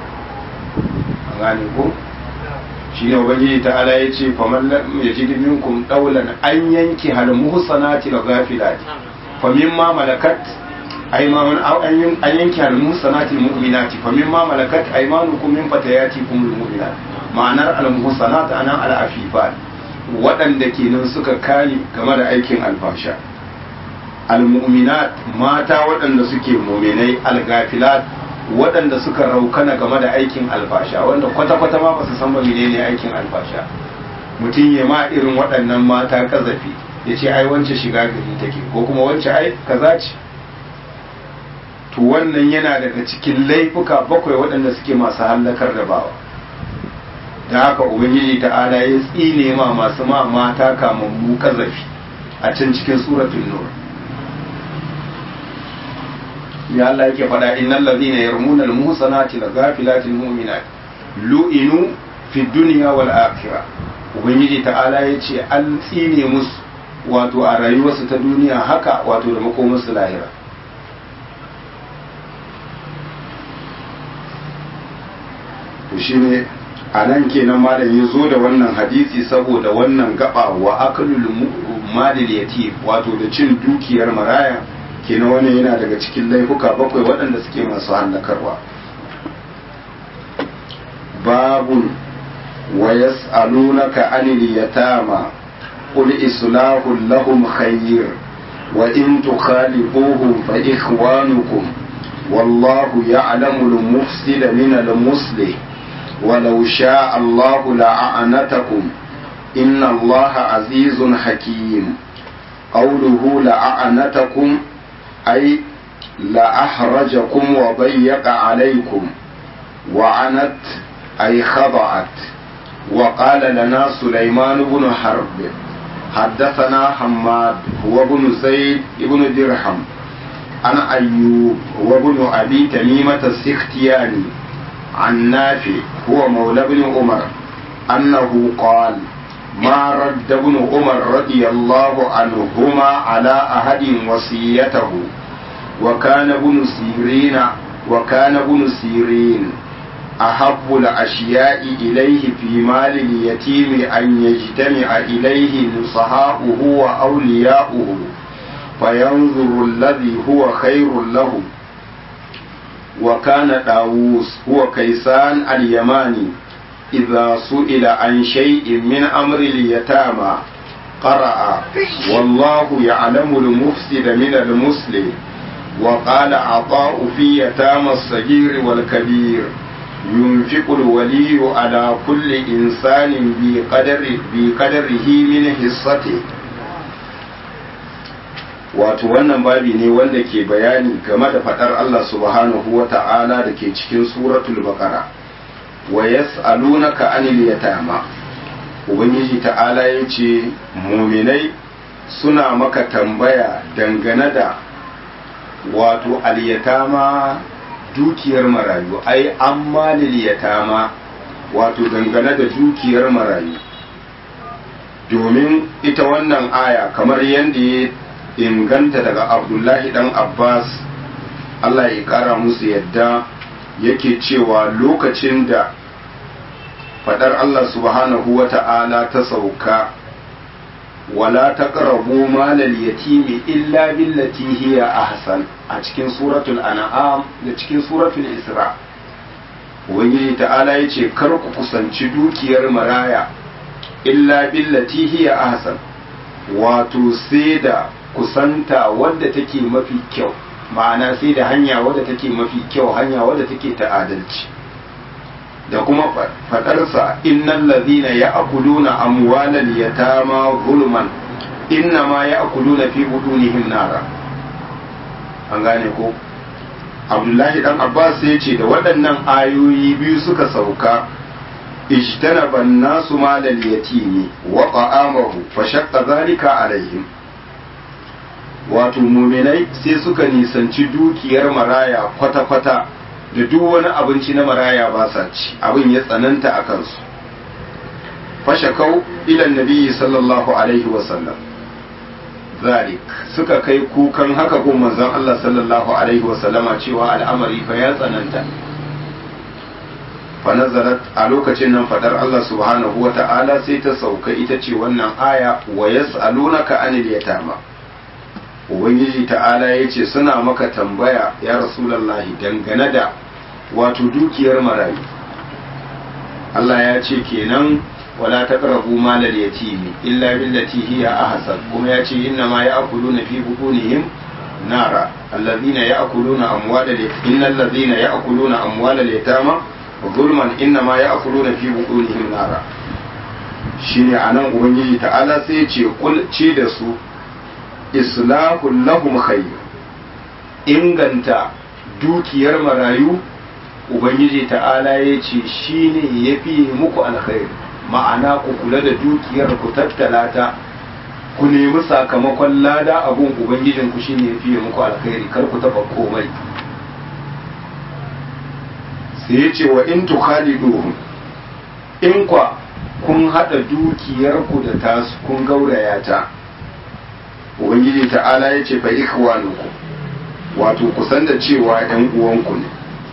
an gane ko shine ubangiji ta'ala yace faman lam yajid minkum dawlan an yanki al-muhsanati al-ghafilat famimma malakat aymanun aw an yanki al-muhsanati al-mu'minati famimma malakat aymanukum min fatayatikum al-mu'minat ma'anar al-muhsanat ana al-afifat waɗanda kenan suka kani game da aikin alfasha al-mu'minat mata waɗanda suke mu'minai al-ghafilat waɗanda suka raukana game da aikin alfasha wanda kwata-kwata ma ba su san ba menene aikin alfasha mutum ya ma irin waɗannan mata kazafi ya ce ai wance shiga gari take ko kuma wance ai kaza ce to wannan yana daga cikin laifuka bakwai waɗanda suke masu hallakar da bawa da haka ubangiji ta'ala ya tsine ma masu ma mata kamammu kazafi a can cikin suratul nur ya Allah yake faɗa innal ladhina yarmuna al muhsanati al ghafilati al mu'minat lu'inu fi dunya wal akhirah ubangiji ta'ala yace an tsine musu wato a rayuwarsu ta duniya haka wato da makomarsu lahira to shine a nan kenan malam ya zo da wannan hadisi saboda wannan gaba wa aklul malil yatim wato da cin dukiyar maraya kenan wannan yana daga cikin laifuka bakwai waɗanda suke masu hallakarwa babun wa yas'alunaka anil yatama qul islahu lahum khayr wa in tukhalifuhum fa ikhwanukum wallahu ya'lamu al-mufsida min al-muslih ولو شاء الله لأعنتكم إن الله عزيز حكيم قوله لأعنتكم أي لأحرجكم وضيق عليكم وعنت أي خضعت وقال لنا سليمان بن حرب حدثنا حماد هو بن زيد بن درهم عن أيوب وابن أبي تميمة السختياني عن نافع هو مولى بن عمر أنه قال ما رد ابن عمر رضي الله عنهما على أحد وصيته وكان ابن سيرين أحب الأشياء إليه في مال اليتيم أن يجتمع إليه نصحاؤه وأولياؤه فينظر الذي هو خير له وكان داووس هو كيسان اليماني إذا سئل عن شيء من أمر اليتامى قرأ والله يعلم المفسد من المسلم وقال عطاء في يتامى الصغير والكبير ينفق الولي على كل إنسان بقدره من حصته wato wannan babi ne wanda ke bayani game da fadar Allah subhanahu wa ta'ala da ke cikin suratul baqara wa yas'alunaka anil yatama ubangiji ta'ala yace muminai suna maka tambaya dangane da wato al-yatama dukiyar marayu ai amma lil yatama wato dangane da dukiyar marayu domin ita wannan aya kamar yadda ya inganta daga abdullahi dan abbas Allah ya kara musu yadda yake cewa lokacin da fadar Allah subhanahu wa ta'ala ta sauka wala taqrabu malal yatimi illa billati hiya ahsan a cikin suratul an'am da cikin suratul isra ubangiji ta'ala yace kar ku kusanci dukiyar maraya illa billati hiya ahsan wato sai da kusanta wadda take mafi kyau, ma'ana sai da hanya wadda take mafi kyau, hanya wadda take ta adalci. Da kuma fadarsa innal ladhina ya'kuluna amwalal yatama zulman innama ya'kuluna fi butunihim nara. An gane ko Abdullahi dan Abbas ya ce da waɗannan ayoyi biyu suka sauka ijtanaba an-nasu malal yatimi wa ta'amahu fa shaqqa dhalika alaihim. Wato muminai sai suka nisanci dukiyar maraya kwata-kwata da duk wani abinci na maraya ba sa ci, abin ya tsananta a kansu. Fashakau ilan nabiyyi sallallahu alaihi wasallam zalik suka kai kukan haka gun manzon Allah sallallahu alaihi wasallama cewa al'amari fa ya tsananta. Fa nazarat a lokacin nan fadar Allah subhanahu wa ta'ala sai ta sauka ita ce wannan aya wa yas'alunaka anil yatama. Ubangiji ta'ala ya ce suna maka tambaya ya rasulallahi dangane da wato dukiyar marayu. Allah ya ce kenan wala taqrabu malal yatimi illa billati hiya ahsan, kuma ya ce inna ma ya'kuluna fi butunihim nara alladhina ya'kuluna amwalal innal ladhina ya'kuluna amwalal yatama zulman inna ma ya'kuluna fi butunihim nara. Shine anan ubangiji ta'ala sai ya ce kul ce da su islahun lahum khayr, inganta dukiyar marayu ubangiji ta'ala ya ce shine yafi muku alkhairi, ma'ana ku kula da dukiyar ku tattala ta ku nemi sakamakon lada abun ubangijin ku shine yafi muku alkhairi, kar ku taba komai. Sai ya ce wa in tukhaliduhum, in kwa kun hada dukiyar ku da tasu kun gauraya ta, ubangiji ta'ala ya ce fa ikhwanukum, wato kusan da cewa ‘yan uwanku ne.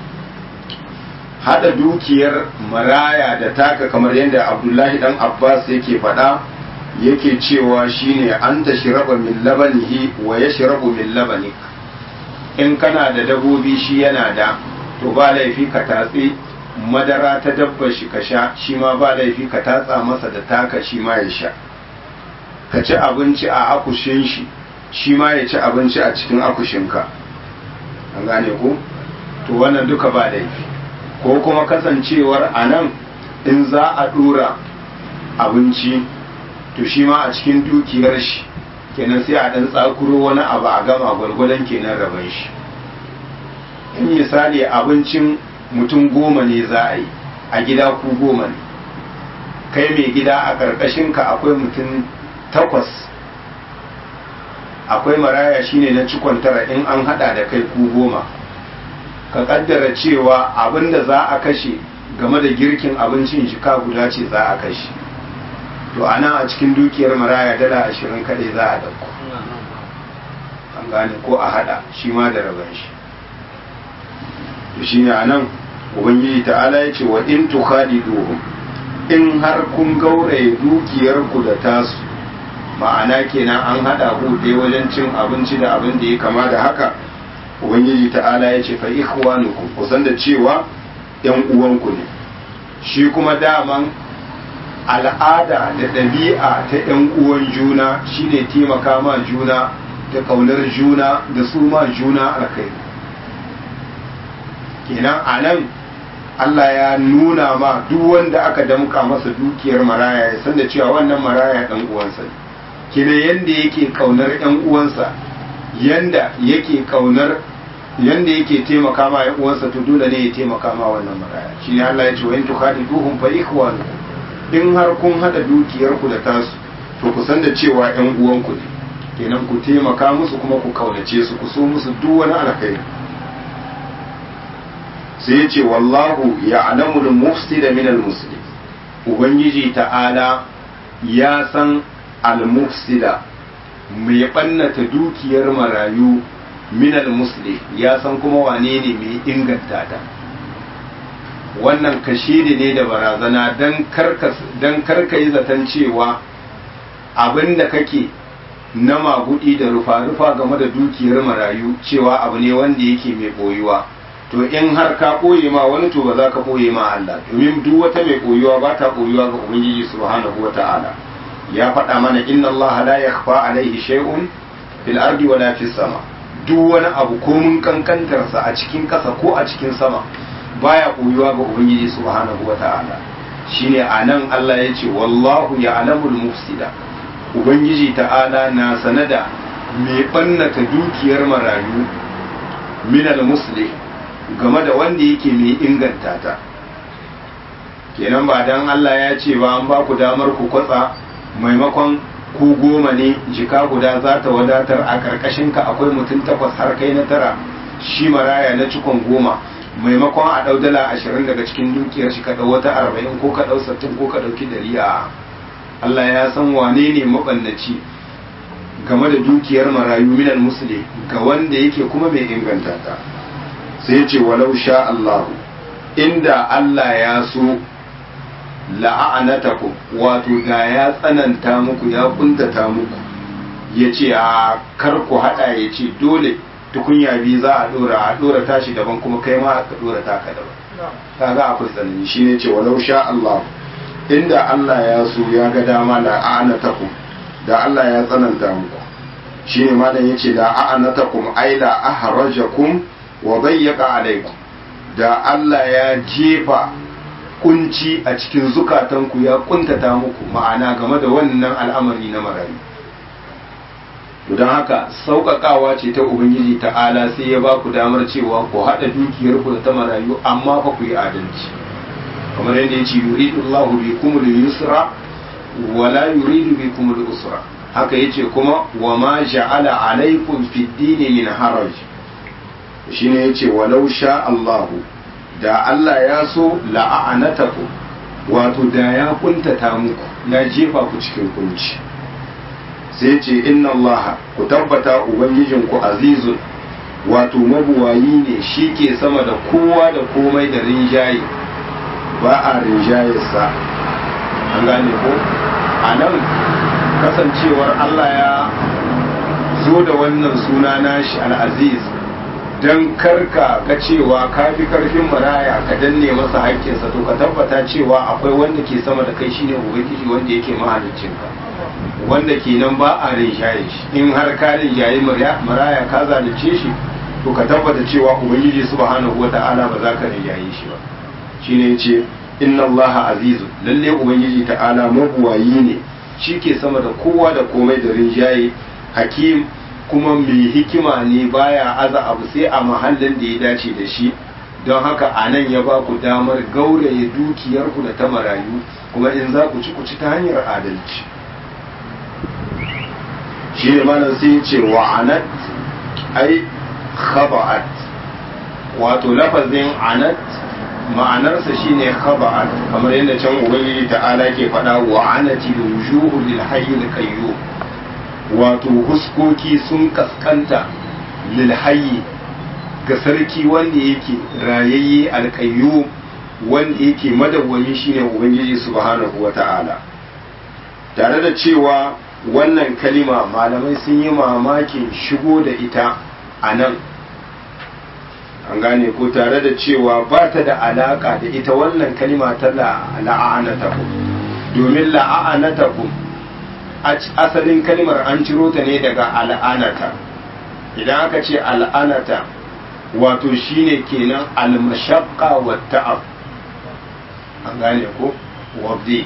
Haɗa dukiyar maraya da taka kamar yadda Abdullahi ɗan Abbas yake faɗa yake cewa shine an ta shiraba min labanihi wa ya shirabu min labani. In kana da dabobi shi yana da, to ba laifi ka tatsi madara ta dabba shi ka sha, shi ma ba laifi ka tatsa masa da taka shi ma ya sha. Ka ci abinci a akushin shi, shi ma ya ci abinci a cikin akushinka. An gane ku? To wannan duka ba laifi. Ko kuma kasancewar a nan in za a ɗora abinci, to shi ma a cikin dukiyar shi, kenan sai a ɗan tsakuro wani abu a gama gwargwadon kenan rabon shi. In misali abincin mutum 10 ne za a yi, a gida ku 10 ne. Kai mai gida a ƙarƙashinka akwai mutum 8, akwai maraya shine na cikon 9 in an hada da kai ku 10. Ka kaddara cewa abinda za a kashe game da girkin abincin jika guda ce za a kashe, to ana a cikin dukiyar maraya dala 20 kadai za a dauko. An gane ko a hada shi ma da raban shi. To shine anan ubangiji ta'ala ya ce wa in tukhadiduhum, in har kun gauraye dukiyar ku da tasu, ma'ana kenan an hada ku dai wajen cin abinci da abin da ya kama da haka, ubangiji ta'ala ya ce fa ikhwanukum, kusan da cewa yan uwanku ne. Shi kuma daman al'ada da ɗabi'a ta yan uwan juna shine taimaka ma juna da kaunar juna da su ma juna alkhairi. Kenan anan Allah ya nuna ma duk wanda aka damka masa dukiyar maraya ya san da cewa wannan maraya dan uwansa ne. Kenan yanda yake kaunar yan uwansa, yanda yake taimaka ma yan uwansa, to dole ne ya taimaka ma wannan maraya. Shine Allah ya ce wa in tukhadiduhum fa ikhwanukum, in har kun hada dukiyar ku da tasu, to ku san da cewa yan uwanku ne. Kenan ku taimaka musu kuma ku kaunace su, ku so musu duk wani alkhairi. Sai ya ce wallahu ya'lamu al-mufsida min al-muslim, ubangiji ta'ala ya san al-mufsida mai ɓannata dukiyar marayu minal muslim, ya san kuma wane ne mai inganta ta. wannan kashiri ne da barazana don karka yi zaton cewa abin da kake na magudi da rufa-rufa game da dukiyar marayu cewa abu ne wanda yake mai boyuwa to in har ka ɓoye ma wani to ba za ka ɓoye ma Allah domin duk wata mai ɓoyuwa ba ta ɓoyuwa ga Ubangiji subhanahu wa ta'ala ya faɗa mana inna Allah la yakhfa alaihi shay'un fil ardi wala fis sama duk wani abu ko mun kankantarsa a cikin ƙasa ko a cikin sama baya ɓoyuwa ga Ubangiji subhanahu wa ta'ala shine anan Allah ya ce wallahu ya'lamul mufsida Ubangiji ta'ala na sanada mai ɓannata dukiyar marayu minal muslih game da wanda yake mai inganta ta kenan ba dan Allah ya ce ba an ba ku damar ku kwatsa maimakon ku 10 ne jika guda za ta wadatar a karkashin ka akwai mutum 8 har kai na 9 shi maraya na cikon 10 maimakon a dau dala 20 daga cikin dukiyar shi ka dau wata 40 ko ka dau 60 ko ka dauki 100 Allah ya san wane ne mabannaci game da dukiyar marayu minal musli ga wanda yake kuma mai inganta ta sai ce walau sha Allah inda Allah ya so la'anatakum wato da ya tsananta muku ya kuntata muku ya ce a kar ku hada ya ce dole tukunya biyu za a dora tashi daban kuma kai ma ka dora taka daban kaga akwai tsanani shine ce walau sha Allah inda Allah ya so ya ga dama la'anatakum da Allah ya tsananta muku shine malam yace la'anatakum ay la ahrajakum wa dayyaqa alaykum da Allah ya jefa kunci a cikin zukatanku ya kuntata muku ma'ana game da wannan al'amari na marayu don haka sauƙaƙawa ce ta ubangiji ta'ala sai ya ba ku damar cewa ku haɗa dukiyar ku da ta marayu amma fa ku yi adalci kamar yadda ya ce yuridu Allahu bikum al-yusra wa la yuridu bikum al-usra haka yace kuma wa ma ja'ala alaykum fid din min haraj shine yace walau sha Allahu da Allah ya so la'anataku wato da ya kuntata muku ya jefa ku cikin kunci sai ce inna Allah ku tabbata ubangijinku azizun wato mabuwayi ne shi ke sama da kowa da komai da rinjaye ba a rinjayarsa an gane ko a nan kasancewar Allah ya zo da wannan suna nashi al-aziz don karka ga cewa ka fi karfin maraya ka danne masa haƙƙinsa to ka tabbata cewa akwai wanda ke sama da kai shine ubangiji wanda yake mahaliccinka wanda kenan ba a rinjaye shi in har ka rinjaye maraya ka zalunce shi to ka tabbata cewa ubangiji subhanahu wata'ala ba za ka rinjaye shi ba shine yace inna allaha azizu lalle ubangiji ta'ala mabuwayi ne shi ke sama da kowa da komai da rinjaye hakim kuma mai hikima ne baya aza abu sai a mahallin da ya dace da shi don haka a nan ya ba ku damar gauraye dukiyarku da ta marayu kuma in za ku ci ta hanyar adalci shi ne mana sai ce wa'anat ai khaba'at wato lafazin anat ma'anarsa shine khaba'at kamar yadda can ubangiji ta'ala ke faɗa wa'anati wujuhu lil hayyil qayyum wato huskoki sun kaskanta lilhayi ga sarki wanda yake rayayye alƙayyu wanda yake madawwami shine ubangiji subhanahu wata'ala tare da cewa wannan kalima malamai sun yi mamakin shigo da ita a nan an gane ko tare da cewa ba ta da alaka da ita wannan kalima ta la'anatakum domin la'anatakum asalin kalimar an ciro ta ne daga al'anata idan aka ce al'anata wato shine kenan al-mashaqqa wa ta'ab an gane ko wabdi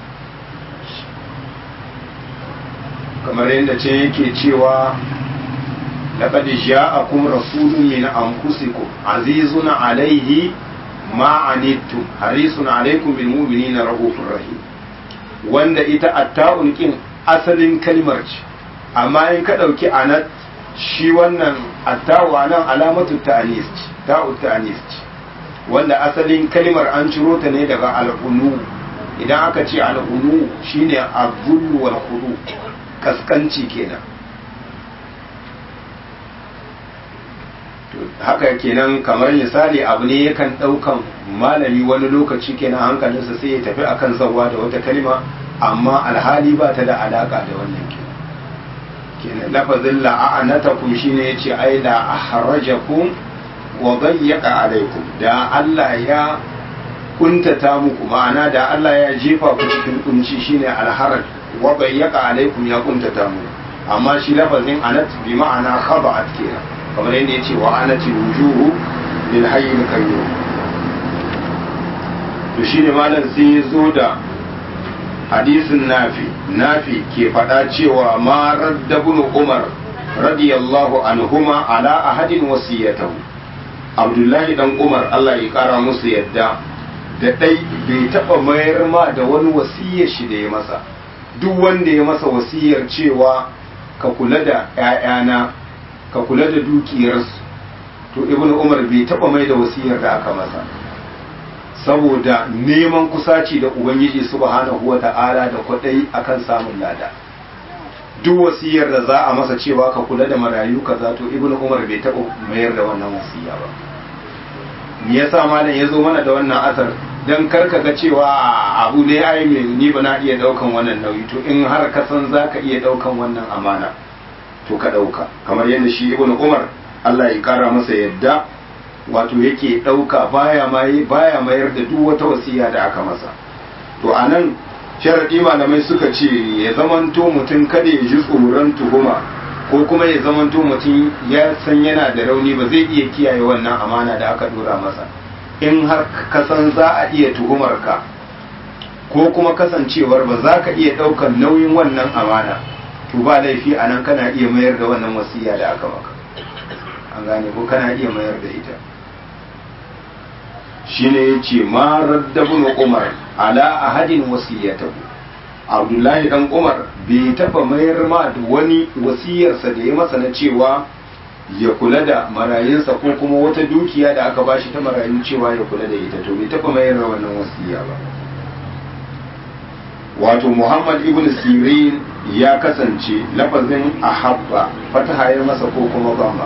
kamar yadda ce yake cewa laqad ja'akum rasulun min anfusikum azizun alayhi ma anittum harisun alaykum bil mu'minina rahufur rahim wanda ita at-ta'un kin asalin kalmar ce amma in ka ɗauki anat shi wannan attawa nan alamatu ta'anis ce ta'u ta'anis ce wanda asalin kalmar an ciro ta ne daga al'unu idan aka ce al'unu shine az-zullu wal khudu kaskanci kenan haka kenan kamar misali abu ne yakan ɗaukan malami wani lokaci kenan hankalinsa sai ya tafi akan zawwa da wata kalima amma alhali ba ta da alaka da wannan kenan lafazin la'anatakum shine yace ai la ahrajakum wa dayyaqa alaikum da Allah ya kuntata muku ma'ana da Allah ya jefa ku cikin kunci shine alharaj wa dayyaqa alaikum ya kuntata muku amma shi lafazin anat bi ma'ana khaba'at kenan kamar yadda yace wa anati wujuhu lil hayyil qayyum to shine malam sai ya zo da hadisin nafi ke faɗa cewa ma raddabun umar radiyallahu anhuma ala ahadin wasiyatahu abdullahi dan umar Allah ya kara musu yadda da dai bai taba mayar ma da wani wasiyar shi da ya masa duk wanda ya masa wasiyar cewa ka kula da ƴaƴana ka kula da dukiyarsu to ibnu umar bai taba mai da wasiyar da aka masa saboda neman kusaci da ubangiji subhanahu wata'ala da kwadai akan samun lada duk wasiyar da za a masa cewa ka kula da marayu kaza to ibnu umar bai taɓa mayar da wannan wasiya ba me yasa malam ya zo mana da wannan asar dan karka ga cewa abu ne ai me ni ba na iya daukan wannan nauyi to in har ka san zaka iya daukan wannan amana to ka dauka kamar yadda shi ibnu umar Allah ya kara masa yadda wato yake ɗauka baya mayar da duk wata wasiya da aka masa to anan sharadi malamai suka ce ya zamanto mutum kada ya ji tsoron tuhuma ko kuma ya zamanto mutum ya san yana da rauni ba zai iya kiyaye wannan amana da aka dora masa in har ka san za a iya tuhumar ka ko kuma kasancewar ba za ka iya ɗaukar nauyin wannan amana to ba laifi anan kana iya mayar da wannan wasiya da aka maka an gane ko kana iya mayar da ita shine yace ma raddabun umar ala ahadin wasiyatahu abdullahi dan umar bai taba mayar ma da wani wasiyarsa da ya masa na cewa ya kula da marayunsa ko kuma wata dukiya da aka bashi ta marayu cewa ya kula da ita to bai taba mayar da wannan wasiya ba wato muhammad ibn sirin ya kasance lafazin ahabba fataha ya masa ko kuma bama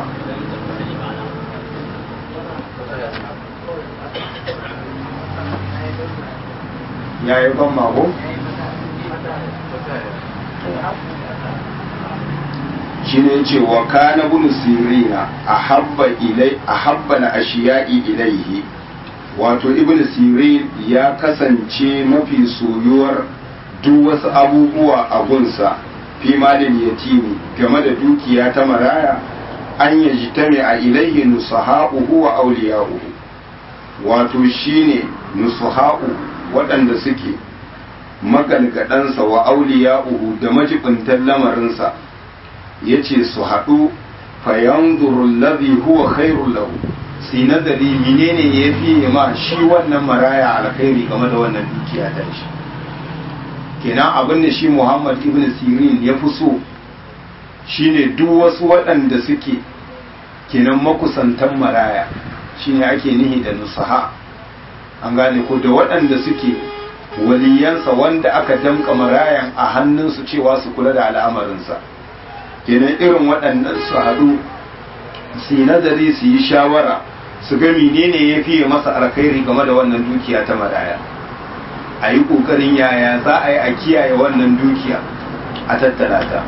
ya yi ban mako? shi ne ce wa kana bunu sirina a habba na ashiya'i ilaihi wato ibn sirin ya kasance mafi soyuwar duk wasu abubuwa a gunsa fi malin yatimi game da dukiya ta maraya an yaji ta mai a ilaihi nusaha'uhu wa auliya'uhu wato shine nusaha'u waɗanda suke magalgadansa wa auliya'uhu da majibintan lamarinsa ya ce su haɗu fayanzurul ladhi huwa khairul lahu sai nazari menene ya fi ma shi wannan maraya alkhairi game da wannan dukiya ta shi kenan abin da shi Muhammad ibn Sirin ya fi so shine duk wasu waɗanda suke kenan makusantan maraya shine ake nihi da nusaha an gane ko da waɗanda suke waliyansa wanda aka damƙa marayan a hannunsu cewa su kula da al'amarinsa kenan irin waɗannan su haɗu su yi nazari su yi shawara su ga menene ya fiye masa alkhairi game da wannan dukiya ta maraya a yi ƙoƙarin yaya za a yi a kiyaye wannan dukiya a tattala ta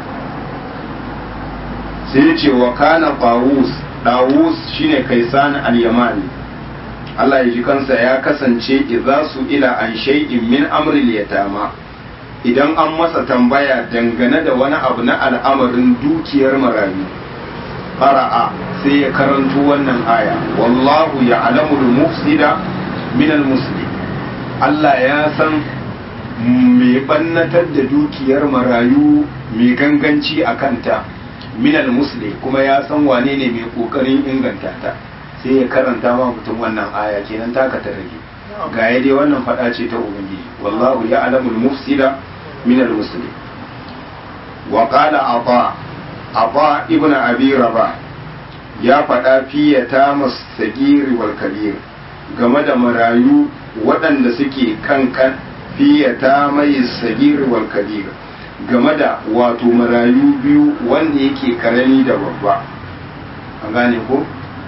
sai ce wa kana ɗawus shine kaisan al-yamani Allah ya ji kansa ya kasance idza su ila an shay'in min amril yatama idan an masa tambaya dangane da wani abu na al'amarin dukiyar marayu fara'a sai ya karanto wannan aya wallahu ya'lamu al-mufsida min al-muslim Allah ya san mai bannatar da dukiyar marayu mai ganganci a kanta min al-muslim kuma ya san wane ne mai kokarin inganta ta sai ya karanta ma mutum wannan aya kenan taka ta rage ga ya dai wannan fada ce ta ubangiji wallahu ya'lamu al-mufsida min al-muslim wa qala aba ibnu abi rabah ya fada fi yatamas sagir wal kabir game da marayu waɗanda suke kankan fi yatamai sagir wal kabir game da wato marayu biyu wanda yake karami da babba an gane ko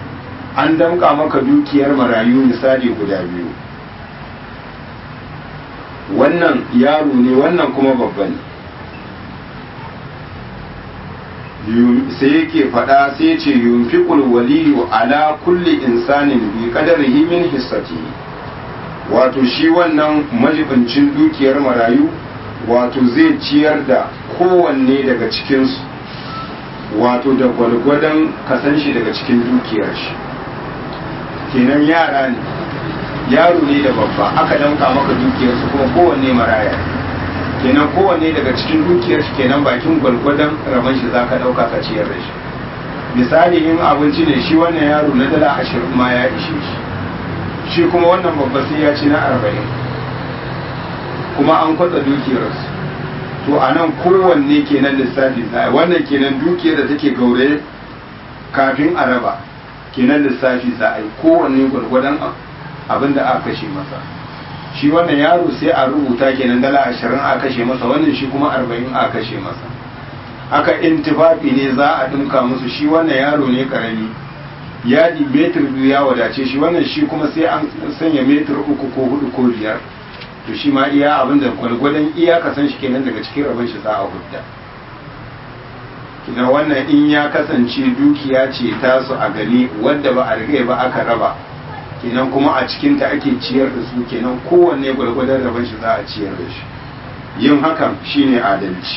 an damka maka dukiyar marayu misali guda biyu, wannan yaro ne wannan kuma babba ne, sai yake faɗa sai ce yunfiqul waliyu ala kulli insanin bi qadarihi min hissatihi, wato shi wannan majibincin dukiyar marayu wato zai ciyar da kowanne daga cikinsu wato da gwargwadon kasan shi daga cikin dukiyar shi. Kenan yara ne, yaro ne da babba aka damka maka dukiyarsu kuma kowanne maraya, kenan kowanne daga cikin dukiyar shi kenan bakin gwargwadon rabon shi zaka dauka ka ciyar da shi. Misali in abinci ne shi wannan yaro na dala 20 ma ya ishe shi kuma wannan babba sai ya ci na 40, kuma an kwatsa dukiyarsu. To a nan kowanne kenan lissafi za a wannan kenan dukiyar da take gauraye kafin a raba kenan lissafi za a yi kowanne gwargwadon abin da aka kashe masa. Shi wannan yaro sai a rubuta kenan dala 20 aka kashe masa, wannan shi kuma 40 aka kashe masa. Aka intifafi ne za a dinka musu, shi wannan yaro ne karami yadi metir 2 ya wadace shi, wannan shi kuma sai an sanya metir 3 ko 4 ko 5, to shi ma iya abin da gwargwadon iya kasan shi kenan daga cikin rabon shi za a hudda. Kina wannan in ya kasance dukiya ce tasu a gani wadda ba a riga ba aka raba, kenan kuma a cikinta ake ciyar da su, kenan kowanne gwargwadon rabon shi za a ciyar da shi. Yin hakan shine adalci.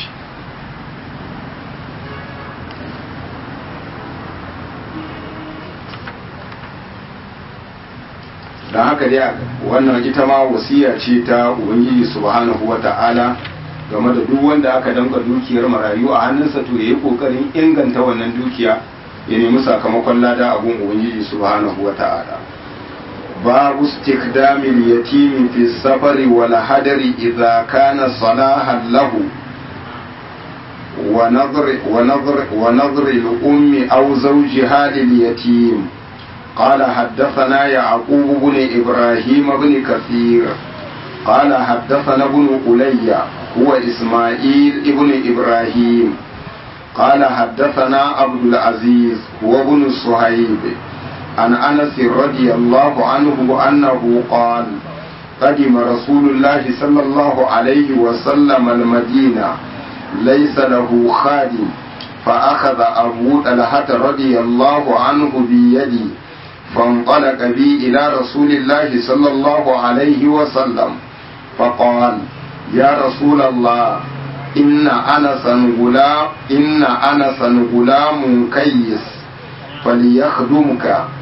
don haka dai wannan ita ma wasiya ce ta ubangiji subhanahu wata'ala game da duk wanda aka danka dukiyar marayu a hannunsa to yayi kokarin inganta wannan dukiya ya nemi sakamakon lada a gun ubangiji subhanahu wata'ala. babu istikdamil yatimi fi safari wal hadari idza kana salahan lahu wa nadhr al ummi aw zawjiha lil yatim. قال حدثنا يعقوب بن إبراهيم بن كثير قال حدثنا ابن ألي هو إسماعيل ابن إبراهيم قال حدثنا عبد العزيز هو ابن الصهيب عن أنس رضي الله عنه أنه قال قدم رسول الله صلى الله عليه وسلم المدينة ليس له خادم فأخذ أبو طلحة رضي الله عنه بيدي فانطلق بي إلى رسول الله صلى الله عليه وسلم فقال يا رسول الله إن أنسا غلام كيس فليخدمك.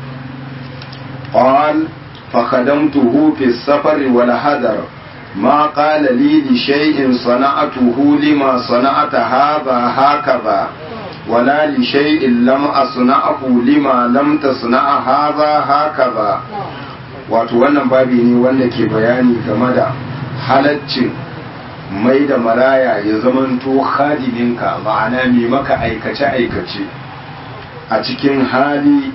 قال فخدمته في السفر والهدر ما قال لي لشيء صنعته لما صنعت هذا هكذا ولا لشيء لم أصنعه لما لم تصنع هذا هكذا. wato wannan babi ne wanda ke bayani game da halaccin mai da maraya ya zamanto khadiminka, ma'ana mai maka aikace-aikace a cikin hali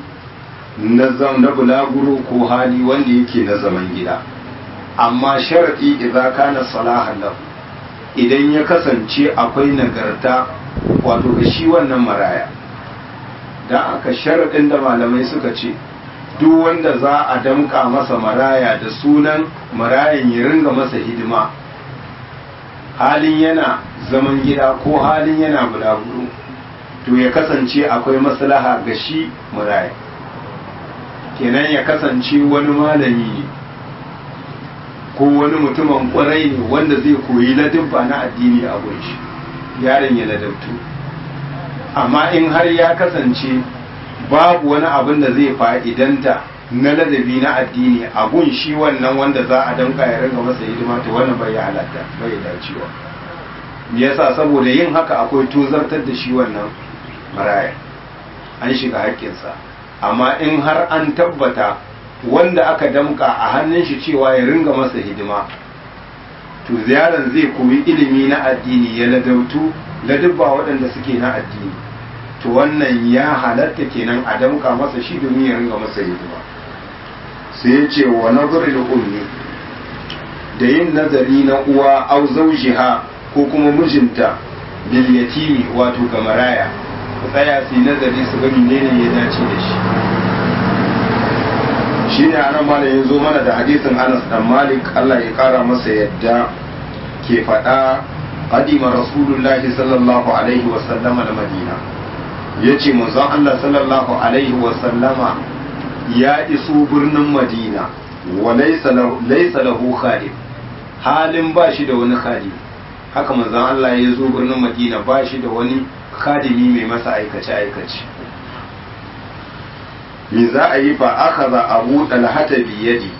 na bulaguro ko hali wanda yake na zaman gida, amma sharadi idan kana salahan lahu, idan ya kasance akwai nagarta wato ga shi wannan maraya. Da aka sharaɗin da malamai suka ce duk wanda za a damƙa masa maraya da sunan marayan ya ringa masa hidima halin yana zaman gida ko halin yana bulaguro, to ya kasance akwai maslaha ga shi maraya. kenan ya kasance wani malami ne ko wani mutumin kwarai ne wanda zai koyi ladabba na addini a gunshi, yaron ya ladabtu. Amma in har ya kasance babu wani abin da zai fa'idanta na ladabi na addini a gun shi wannan wanda za a danka ya ringa masa hidima, to wannan bai halatta, bai dacewa. Me yasa? Saboda yin haka akwai tozartar da shi wannan maraya, an shiga haƙƙinsa. Amma in har an tabbata wanda aka damka a hannun shi cewa ya ringa masa hidima, to ziyaran zai koyi ilimi na addini, ya ladabtu ladabba waɗanda suke na addini, to wannan ya halatta kenan a damka masa shi domin ya ringa masa hidima. Sai ya ce wa nazari da ummi, da yin nazari na uwa au zaujiha ko kuma mijinta bil yatimi, wato ga maraya, ku tsaya su yi nazari su ga menene ya dace da shi. shi ne anan ma da ya zo mana da hadisin Anas dan Malik Allah ya kara masa yadda ke faɗa qadima rasulullahi sallallahu alaihi wa sallama da Madina, yace manzon Allah sallallahu alaihi wa sallama ya iso birnin Madina wa laysa lahu khadim, halin ba shi da wani khadim. Haka manzon Allah ya zo birnin Madina ba shi da wani khadimi mai masa aikace aikace. Me za a yi fa akhadha Abu Talha biyadi,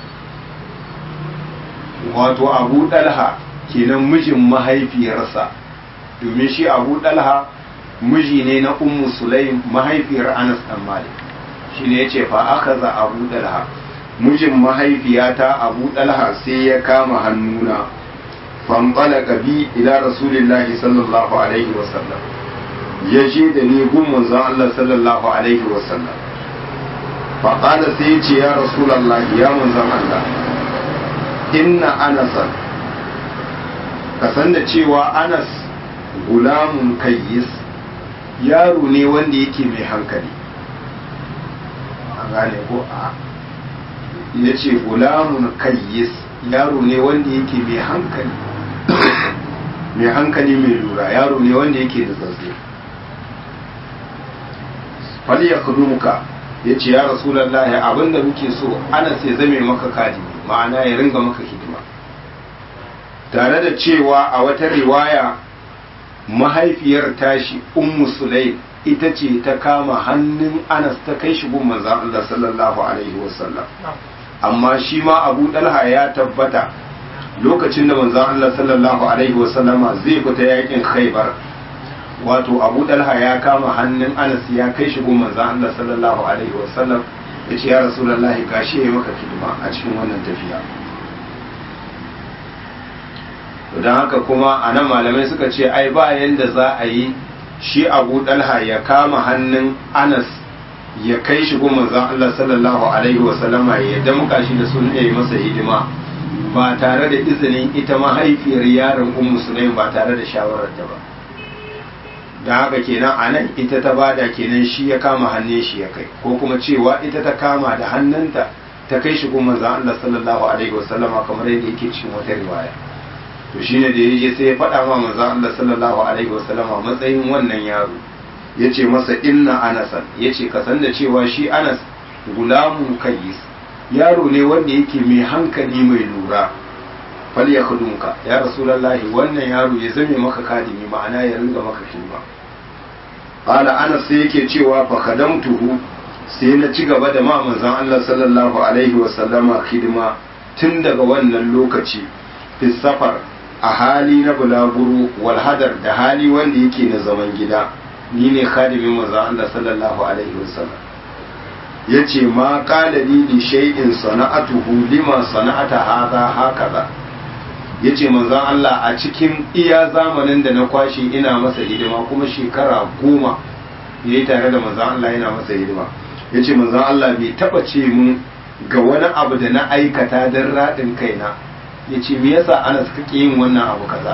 wato Abu Talha kenan mijin mahaifiyarsa, domin shi Abu Talha miji ne na Ummu Sulaim mahaifiyar Anas dan Malik. Shine yace fa akhadha Abu Talha, mijin mahaifiyata Abu Talha sai ya kama hannuna, fanṭalaqa bi ila rasulillahi sallallahu alaihi wasallam, yaje da ni gun manzon Allah sallallahu alaihi wasallam. faƙada sai ya ce ya rasulallah ya manzan Allah, inna anasan, ka san da cewa Anas gulamun kayyis, yaro ne wanda yake mai hankali. An gane ko a ya ce gulamun kayyis, yaro ne wanda yake mai hankali, mai hankali mai lura, yaro ne wanda yake da tsatsi. fal ya kudumuka, ya ce ya rasulallahi abinda muke so Anas ya zame maka kadimi, ma'ana ya ringa maka hidima. Tare da cewa a wata riwaya mahaifiyar tashi Ummu Sulaim ita ce ta kama hannun Anas ta kai shi gun manzon Allah sallallahu alaihi wasallam, amma shi ma Abu Talha ya tabbata lokacin da manzon Allah sallallahu alaihi wasallama zai fita yakin Khaibar, wato Abu Talha ya kama hannun Anas ya kai shi gun manzon Allah sallallahu alaihi wasallam, ya ce ya rasulullahi gashi ya maka hidima a cikin wannan tafiya. don haka kuma a nan malamai suka ce ai ba yanda za a yi shi Abu Talha ya kama hannun Anas ya kai shi gun manzon Allah sallallahu alaihi wasallama ya damka shi da sun yi masa hidima ba tare da izinin ita mahaifiyar yaron Ummu Sulaim, ba tare da shawararta ba. don haka kenan a nan ita ta bada, kenan shi ya kama hannun shi ya kai, ko kuma cewa ita ta kama da hannunta ta kai shi gun manzon Allah sallallahu alaihi wasallama kamar yadda yake cikin wata riwaya. To shine da yaje sai ya faɗa ma manzon Allah sallallahu alaihi wasallama matsayin wannan yaro, yace masa inna Anasan, yace ka san da cewa shi Anas gulamun kayyis, yaro ne wanda yake mai hankali mai lura. fal ya khudunka ya rasulullahi, wannan yaro ya zame maka kadimi, ma'ana ya ringa maka hidima. Qala Anas sai yake cewa fa khadamtuhu, sai na ci gaba da ma manzon Allah sallallahu alaihi wasallama hidima tun daga wannan lokaci, fi safar, a hali na bulaguro, wal hadar, da hali wanda yake na zaman gida, ni ne khadimin manzon Allah sallallahu alaihi wasallam. yace ma qala li shay'in sana'atuhu lima sana'ata hadha hakaza, yace manzon Allah a cikin iya zamanin da na kwashi ina masa hidima, kuma shekara 10 yayi tare da manzon Allah yana masa hidima, yace manzon Allah bai taba ce mun ga wani abu da na aikata dan radin kaina, yace me yasa Anas kake yin wannan abu kaza,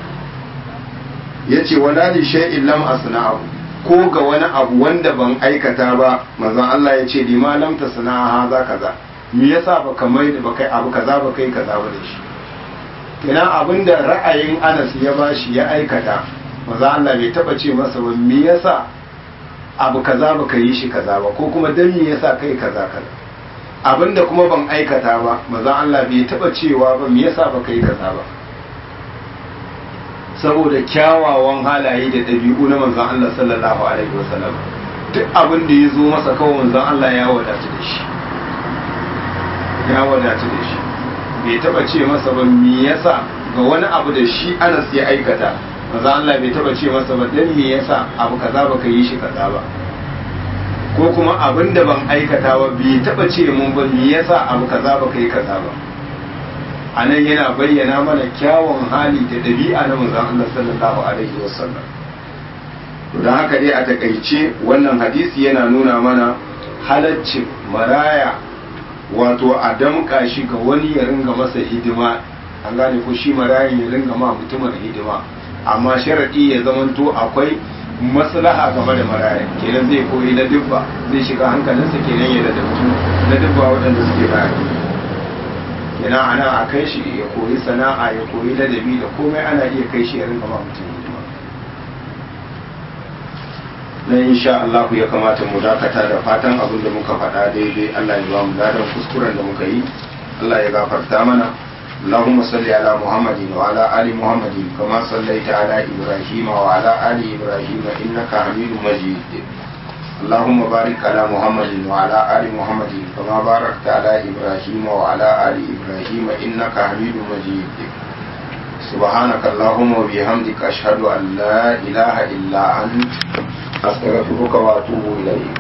yace wala li shay'in lam asna'u, ko ga wani abu wanda ban aikata ba, manzon Allah yace li ma lam tasna'a haza kaza, me yasa baka mai da baka abu kaza baka yi kaza ba da shi. Kenan abinda ra'ayin Anas ya bashi ya aikata, manzon Allah bai taba ce masa ba me yasa abu kaza baka yi shi kaza ba, ko kuma dan me yasa kai kaza kaza. Abinda kuma ban aikata ba, manzon Allah bai taba cewa ba me yasa baka yi kaza ba, saboda kyawawan halaye da ɗabi'u na manzon Allah sallallahu alaihi wasallam. Duk abin da ya zo masa kawai manzon Allah ya wadatu da shi, ya wadatu da shi, bai taba ce masa ba me yasa ga wani abu da shi Anas ya aikata, manzon Allah bai taba ce masa ba dan me yasa abu kaza baka yi shi kaza ba, ko kuma abin da ban aikata ba bai taba ce mun ba me yasa abu kaza baka yi kaza ba. A nan yana bayyana mana kyawun hali da ɗabi'a na manzon Allah sallallahu alaihi wasallam. Don haka dai a takaice wannan hadisi yana nuna mana halaccin maraya, wato a damƙa shi ga wani ya ringa masa hidima, an gane ko shi marayan ya ringa ma mutumin hidima, amma sharaɗi ya zamanto akwai maslaha game da maraya kenan zai koyi na dubba zai shiga hankalinsa kenan ya da na dubba waɗanda suke baya kenan ana a kai shi ya koyi sana'a ya koyi ladabi da komai ana iya kai shi ya rinka ma mutum hidima na insha Allah ya kamata mu dakata da fatan abin da muka faɗa daidai Allah ya ba mu ladan kuskuren da muka yi Allah ya gafarta mana اللهم صل على محمد وعلى آل محمد كما صليت على إبراهيم وعلى آل إبراهيم إنك حميد مجيد اللهم بارك على محمد وعلى آل محمد كما باركت على إبراهيم وعلى آل إبراهيم إنك حميد مجيد سبحانك اللهم وبحمدك أشهد أن لا إله إلا أنت أستغفرك وأتوب إليك